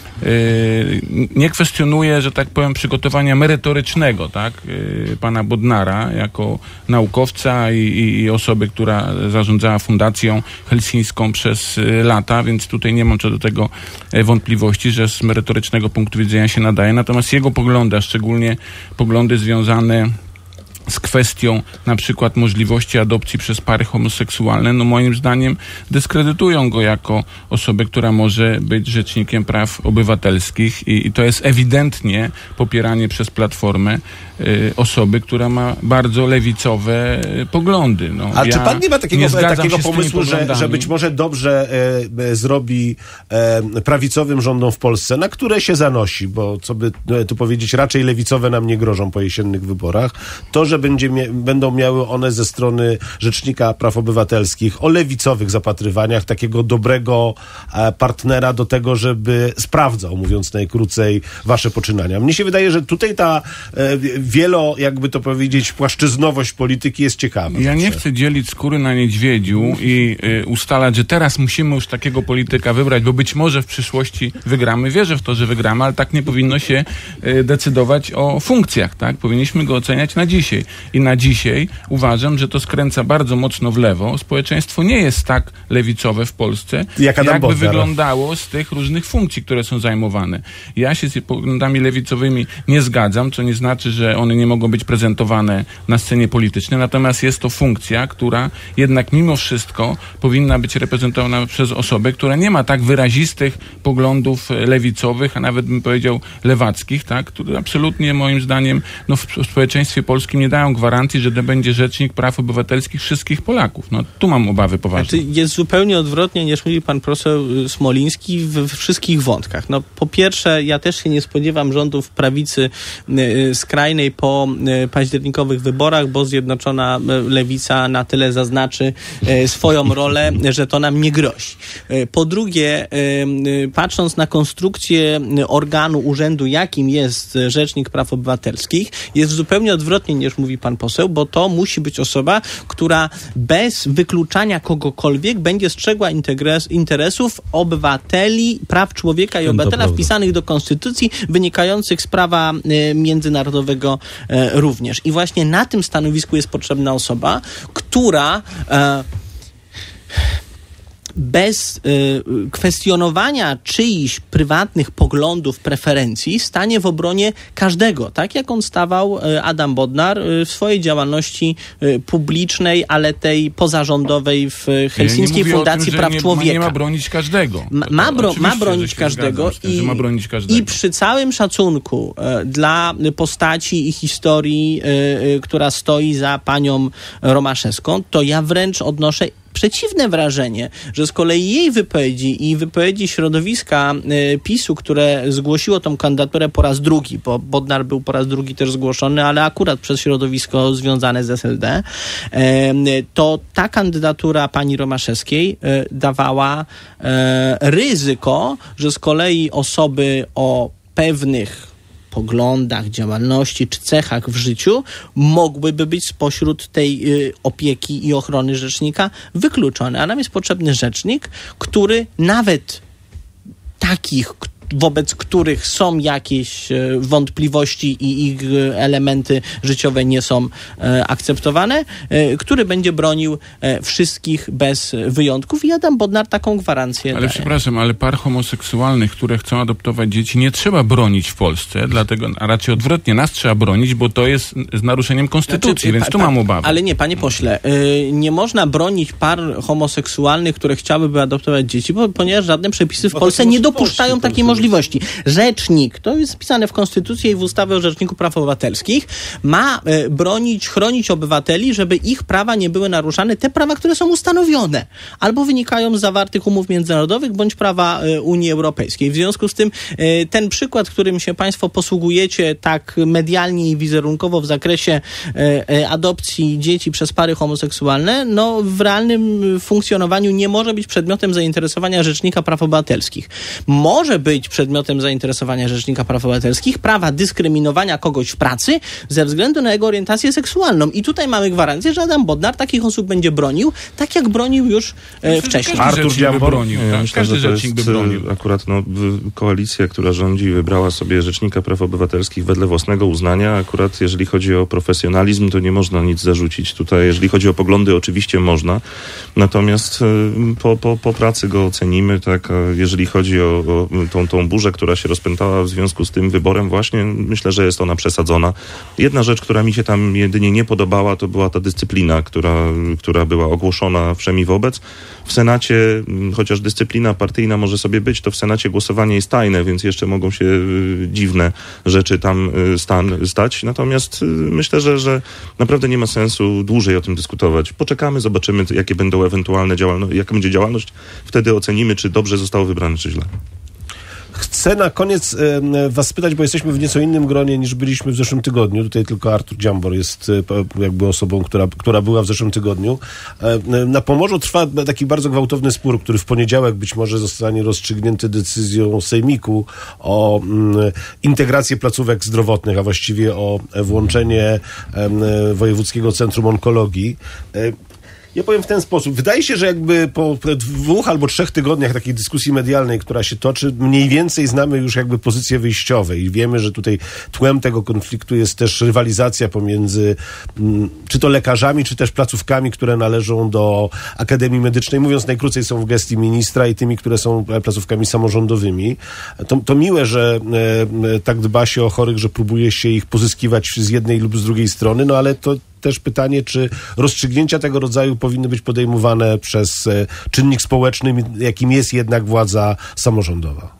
Yy, nie kwestionuję, że tak powiem, przygotowania merytorycznego, tak, yy, pana Bodnara jako naukowca i, i, i osoby, która zarządzała Fundacją Helsińską przez yy, lata, więc tutaj nie mam co do tego yy, wątpliwości, że z merytorycznego punktu widzenia się nadaje. Natomiast jego poglądy, a szczególnie poglądy związane z kwestią na przykład możliwości adopcji przez pary homoseksualne, no moim zdaniem dyskredytują go jako osobę, która może być rzecznikiem praw obywatelskich i, i to jest ewidentnie popieranie przez Platformę y, osoby, która ma bardzo lewicowe y, poglądy. No, A ja czy pan nie ma takiego, nie takiego się pomysłu, że, że być może dobrze e, e, zrobi e, prawicowym rządom w Polsce, na które się zanosi, bo co by no, tu powiedzieć, raczej lewicowe nam nie grożą po jesiennych wyborach, to, że będzie mia- będą miały one ze strony Rzecznika Praw Obywatelskich o lewicowych zapatrywaniach takiego dobrego e, partnera do tego, żeby sprawdzał, mówiąc najkrócej, wasze poczynania. Mnie się wydaje, że tutaj ta e, wielo, jakby to powiedzieć, płaszczyznowość polityki jest ciekawa. Ja nie chcę dzielić skóry na niedźwiedziu i y, ustalać, że teraz musimy już takiego polityka wybrać, bo być może w przyszłości wygramy. Wierzę w to, że wygramy, ale tak nie powinno się y, decydować o funkcjach, tak? Powinniśmy go oceniać na dzisiaj. I na dzisiaj uważam, że to skręca bardzo mocno w lewo. Społeczeństwo nie jest tak lewicowe w Polsce, Jak Adam jakby Bodnar. wyglądało z tych różnych funkcji, które są zajmowane. Ja się z poglądami lewicowymi nie zgadzam, co nie znaczy, że one nie mogą być prezentowane na scenie politycznej, natomiast jest to funkcja, która jednak mimo wszystko powinna być reprezentowana przez osobę, która nie ma tak wyrazistych poglądów lewicowych, a nawet bym powiedział lewackich, tak, które absolutnie moim zdaniem no, w społeczeństwie polskim nie dają gwarancji, że to będzie rzecznik praw obywatelskich wszystkich Polaków. No tu mam obawy poważne. Znaczy, jest zupełnie odwrotnie niż mówi pan profesor Smoliński w wszystkich wątkach. No po pierwsze, ja też się nie spodziewam rządów prawicy y, skrajnej po y, październikowych wyborach, bo Zjednoczona Lewica na tyle zaznaczy y, swoją rolę, że to nam nie grozi. Y, po drugie, y, y, patrząc na konstrukcję organu, urzędu, jakim jest Rzecznik Praw Obywatelskich, jest zupełnie odwrotnie niż mówi pan poseł, bo to musi być osoba, która bez wykluczania kogokolwiek będzie strzegła integres, interesów obywateli, praw człowieka i obywatela wpisanych do konstytucji, wynikających z prawa y, międzynarodowego y, również. I właśnie na tym stanowisku jest potrzebna osoba, która y, bez y, kwestionowania czyichś prywatnych poglądów, preferencji stanie w obronie każdego, tak jak on stawał y, Adam Bodnar y, w swojej działalności y, publicznej, ale tej pozarządowej w Helsińskiej ja Fundacji tym, Praw nie, Człowieka. Nie ma bronić każdego. Ma, ma, bro, ma bronić każdego, tym, i, ma bronić każdego i przy całym szacunku y, dla postaci i historii, y, y, która stoi za panią Romaszewską, to ja wręcz odnoszę przeciwne wrażenie, że z kolei jej wypowiedzi i wypowiedzi środowiska y, PiSu, które zgłosiło tą kandydaturę po raz drugi, bo Bodnar był po raz drugi też zgłoszony, ale akurat przez środowisko związane z S L D, y, to ta kandydatura pani Romaszewskiej y, dawała y, ryzyko, że z kolei osoby o pewnych poglądach, działalności czy cechach w życiu mogłyby być spośród tej y, opieki i ochrony rzecznika wykluczone. A nam jest potrzebny rzecznik, który nawet takich, wobec których są jakieś e, wątpliwości i ich e, elementy życiowe nie są e, akceptowane, e, który będzie bronił e, wszystkich bez wyjątków i Adam Bodnar taką gwarancję Ale daje. przepraszam, ale par homoseksualnych, które chcą adoptować dzieci, nie trzeba bronić w Polsce, dlatego, a raczej odwrotnie, nas trzeba bronić, bo to jest z naruszeniem konstytucji, znaczy, więc pa, tu pa, mam obawy. Ale nie, panie pośle, y, nie można bronić par homoseksualnych, które chciałyby adoptować dzieci, bo, ponieważ żadne przepisy w bo Polsce nie dopuszczają możliwości, takiej możliwości. możliwości. Rzecznik, to jest wpisane w Konstytucji i w ustawie o Rzeczniku Praw Obywatelskich, ma e, bronić, chronić obywateli, żeby ich prawa nie były naruszane, te prawa, które są ustanowione, albo wynikają z zawartych umów międzynarodowych, bądź prawa e, Unii Europejskiej. W związku z tym e, ten przykład, którym się państwo posługujecie tak medialnie i wizerunkowo w zakresie e, e, adopcji dzieci przez pary homoseksualne, no w realnym funkcjonowaniu nie może być przedmiotem zainteresowania Rzecznika Praw Obywatelskich. Może być przedmiotem zainteresowania Rzecznika Praw Obywatelskich prawa dyskryminowania kogoś w pracy ze względu na jego orientację seksualną. I tutaj mamy gwarancję, że Adam Bodnar takich osób będzie bronił, tak jak bronił już e, wcześniej. Artur Dziambor bronił. Ja tak? myślę, Każdy że to rzecznik jest by bronił. akurat no, koalicja, która rządzi, wybrała sobie Rzecznika Praw Obywatelskich wedle własnego uznania. Akurat jeżeli chodzi o profesjonalizm, to nie można nic zarzucić. Tutaj, jeżeli chodzi o poglądy, oczywiście można. Natomiast po, po, po pracy go ocenimy, tak, jeżeli chodzi o, o tą, tą tą burzę, która się rozpętała w związku z tym wyborem właśnie, myślę, że jest ona przesadzona. Jedna rzecz, która mi się tam jedynie nie podobała, to była ta dyscyplina, która, która była ogłoszona wszemi wobec. W Senacie, chociaż dyscyplina partyjna może sobie być, to w Senacie głosowanie jest tajne, więc jeszcze mogą się y, dziwne rzeczy tam y, stan, stać. Natomiast y, myślę, że, że naprawdę nie ma sensu dłużej o tym dyskutować. Poczekamy, zobaczymy, jakie będą ewentualne działalności, jaka będzie działalność. Wtedy ocenimy, czy dobrze zostało wybrane, czy źle. Chcę na koniec e, was spytać, bo jesteśmy w nieco innym gronie niż byliśmy w zeszłym tygodniu. Tutaj tylko Artur Dziambor jest e, jakby osobą, która, która była w zeszłym tygodniu. E, na Pomorzu trwa taki bardzo gwałtowny spór, który w poniedziałek być może zostanie rozstrzygnięty decyzją Sejmiku o m, integrację placówek zdrowotnych, a właściwie o włączenie e, Wojewódzkiego Centrum Onkologii. E, Ja powiem w ten sposób. Wydaje się, że jakby po dwóch albo trzech tygodniach takiej dyskusji medialnej, która się toczy, mniej więcej znamy już jakby pozycje wyjściowe i wiemy, że tutaj tłem tego konfliktu jest też rywalizacja pomiędzy m, czy to lekarzami, czy też placówkami, które należą do Akademii Medycznej. Mówiąc najkrócej, są w gestii ministra i tymi, które są placówkami samorządowymi. To, to miłe, że e, tak dba się o chorych, że próbuje się ich pozyskiwać z jednej lub z drugiej strony, no ale to też pytanie, czy rozstrzygnięcia tego rodzaju powinny być podejmowane przez e, czynnik społeczny, jakim jest jednak władza samorządowa.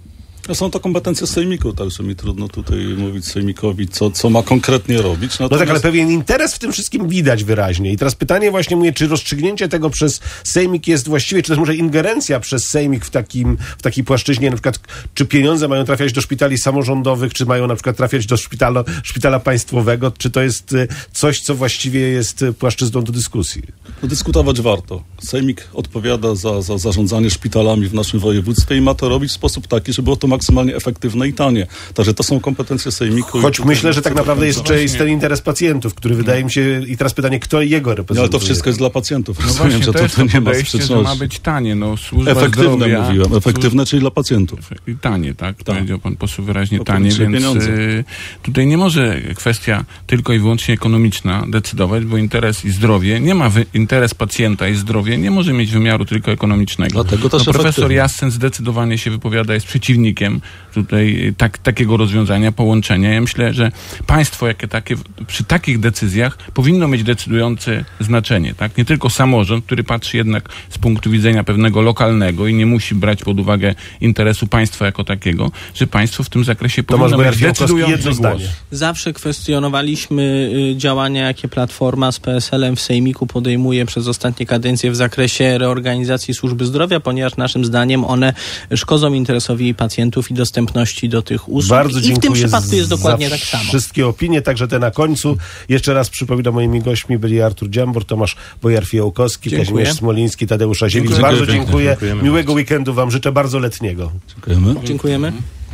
Są to kompetencje Sejmiku, także mi trudno tutaj mówić Sejmikowi, co, co ma konkretnie robić. Natomiast... No tak, ale pewien interes w tym wszystkim widać wyraźnie. I teraz pytanie właśnie mówię, czy rozstrzygnięcie tego przez Sejmik jest właściwe, czy też może ingerencja przez Sejmik w takim, w takiej płaszczyźnie, na przykład, czy pieniądze mają trafiać do szpitali samorządowych, czy mają na przykład trafiać do szpitala, szpitala państwowego, czy to jest coś, co właściwie jest płaszczyzną do dyskusji? No, dyskutować warto. Sejmik odpowiada za, za zarządzanie szpitalami w naszym województwie i ma to robić w sposób taki, żeby było to maksymalnie efektywne i tanie. Także to są kompetencje Sejmiku. Choć myślę, że tak naprawdę jest, czy jest ten interes pacjentów, który wydaje mi się, i teraz pytanie, kto jego reprezentuje. No, ale to wszystko jest dla pacjentów. No Rozumiem, właśnie, że to, to, jest to to nie ma podejście, że ma być tanie. No, służba efektywne zdrowia, mówiłem, efektywne, służ... czyli dla pacjentów. I tanie, tak? tak. Powiedział pan poseł wyraźnie to tanie, więc y, tutaj nie może kwestia tylko i wyłącznie ekonomiczna decydować, bo interes i zdrowie, nie ma wy, interes pacjenta i zdrowie nie może mieć wymiaru tylko ekonomicznego. Dlatego też no, profesor efektywne. Jassen zdecydowanie się wypowiada, jest przeciwnikiem tutaj tak, takiego rozwiązania, połączenia. Ja myślę, że państwo jakie takie, przy takich decyzjach powinno mieć decydujące znaczenie, tak? Nie tylko samorząd, który patrzy jednak z punktu widzenia pewnego lokalnego i nie musi brać pod uwagę interesu państwa jako takiego, że państwo w tym zakresie powinno mieć decydujący głos. Zawsze kwestionowaliśmy działania, jakie Platforma z P S L-em w Sejmiku podejmuje przez ostatnie kadencje w zakresie reorganizacji służby zdrowia, ponieważ naszym zdaniem one szkodzą interesowi pacjentów i dostępności do tych usług. Bardzo I w tym przypadku jest za dokładnie tak samo. Wszystkie opinie, także te na końcu. Jeszcze raz przypominam, moimi gośćmi byli Artur Dziambor, Tomasz Bojar-Fiołkowski, Kazimierz Smoliński, Tadeusz Aziewicz. Bardzo dziękuję. Dziękujemy. Miłego weekendu wam życzę, bardzo letniego. Dziękujemy. Dziękujemy.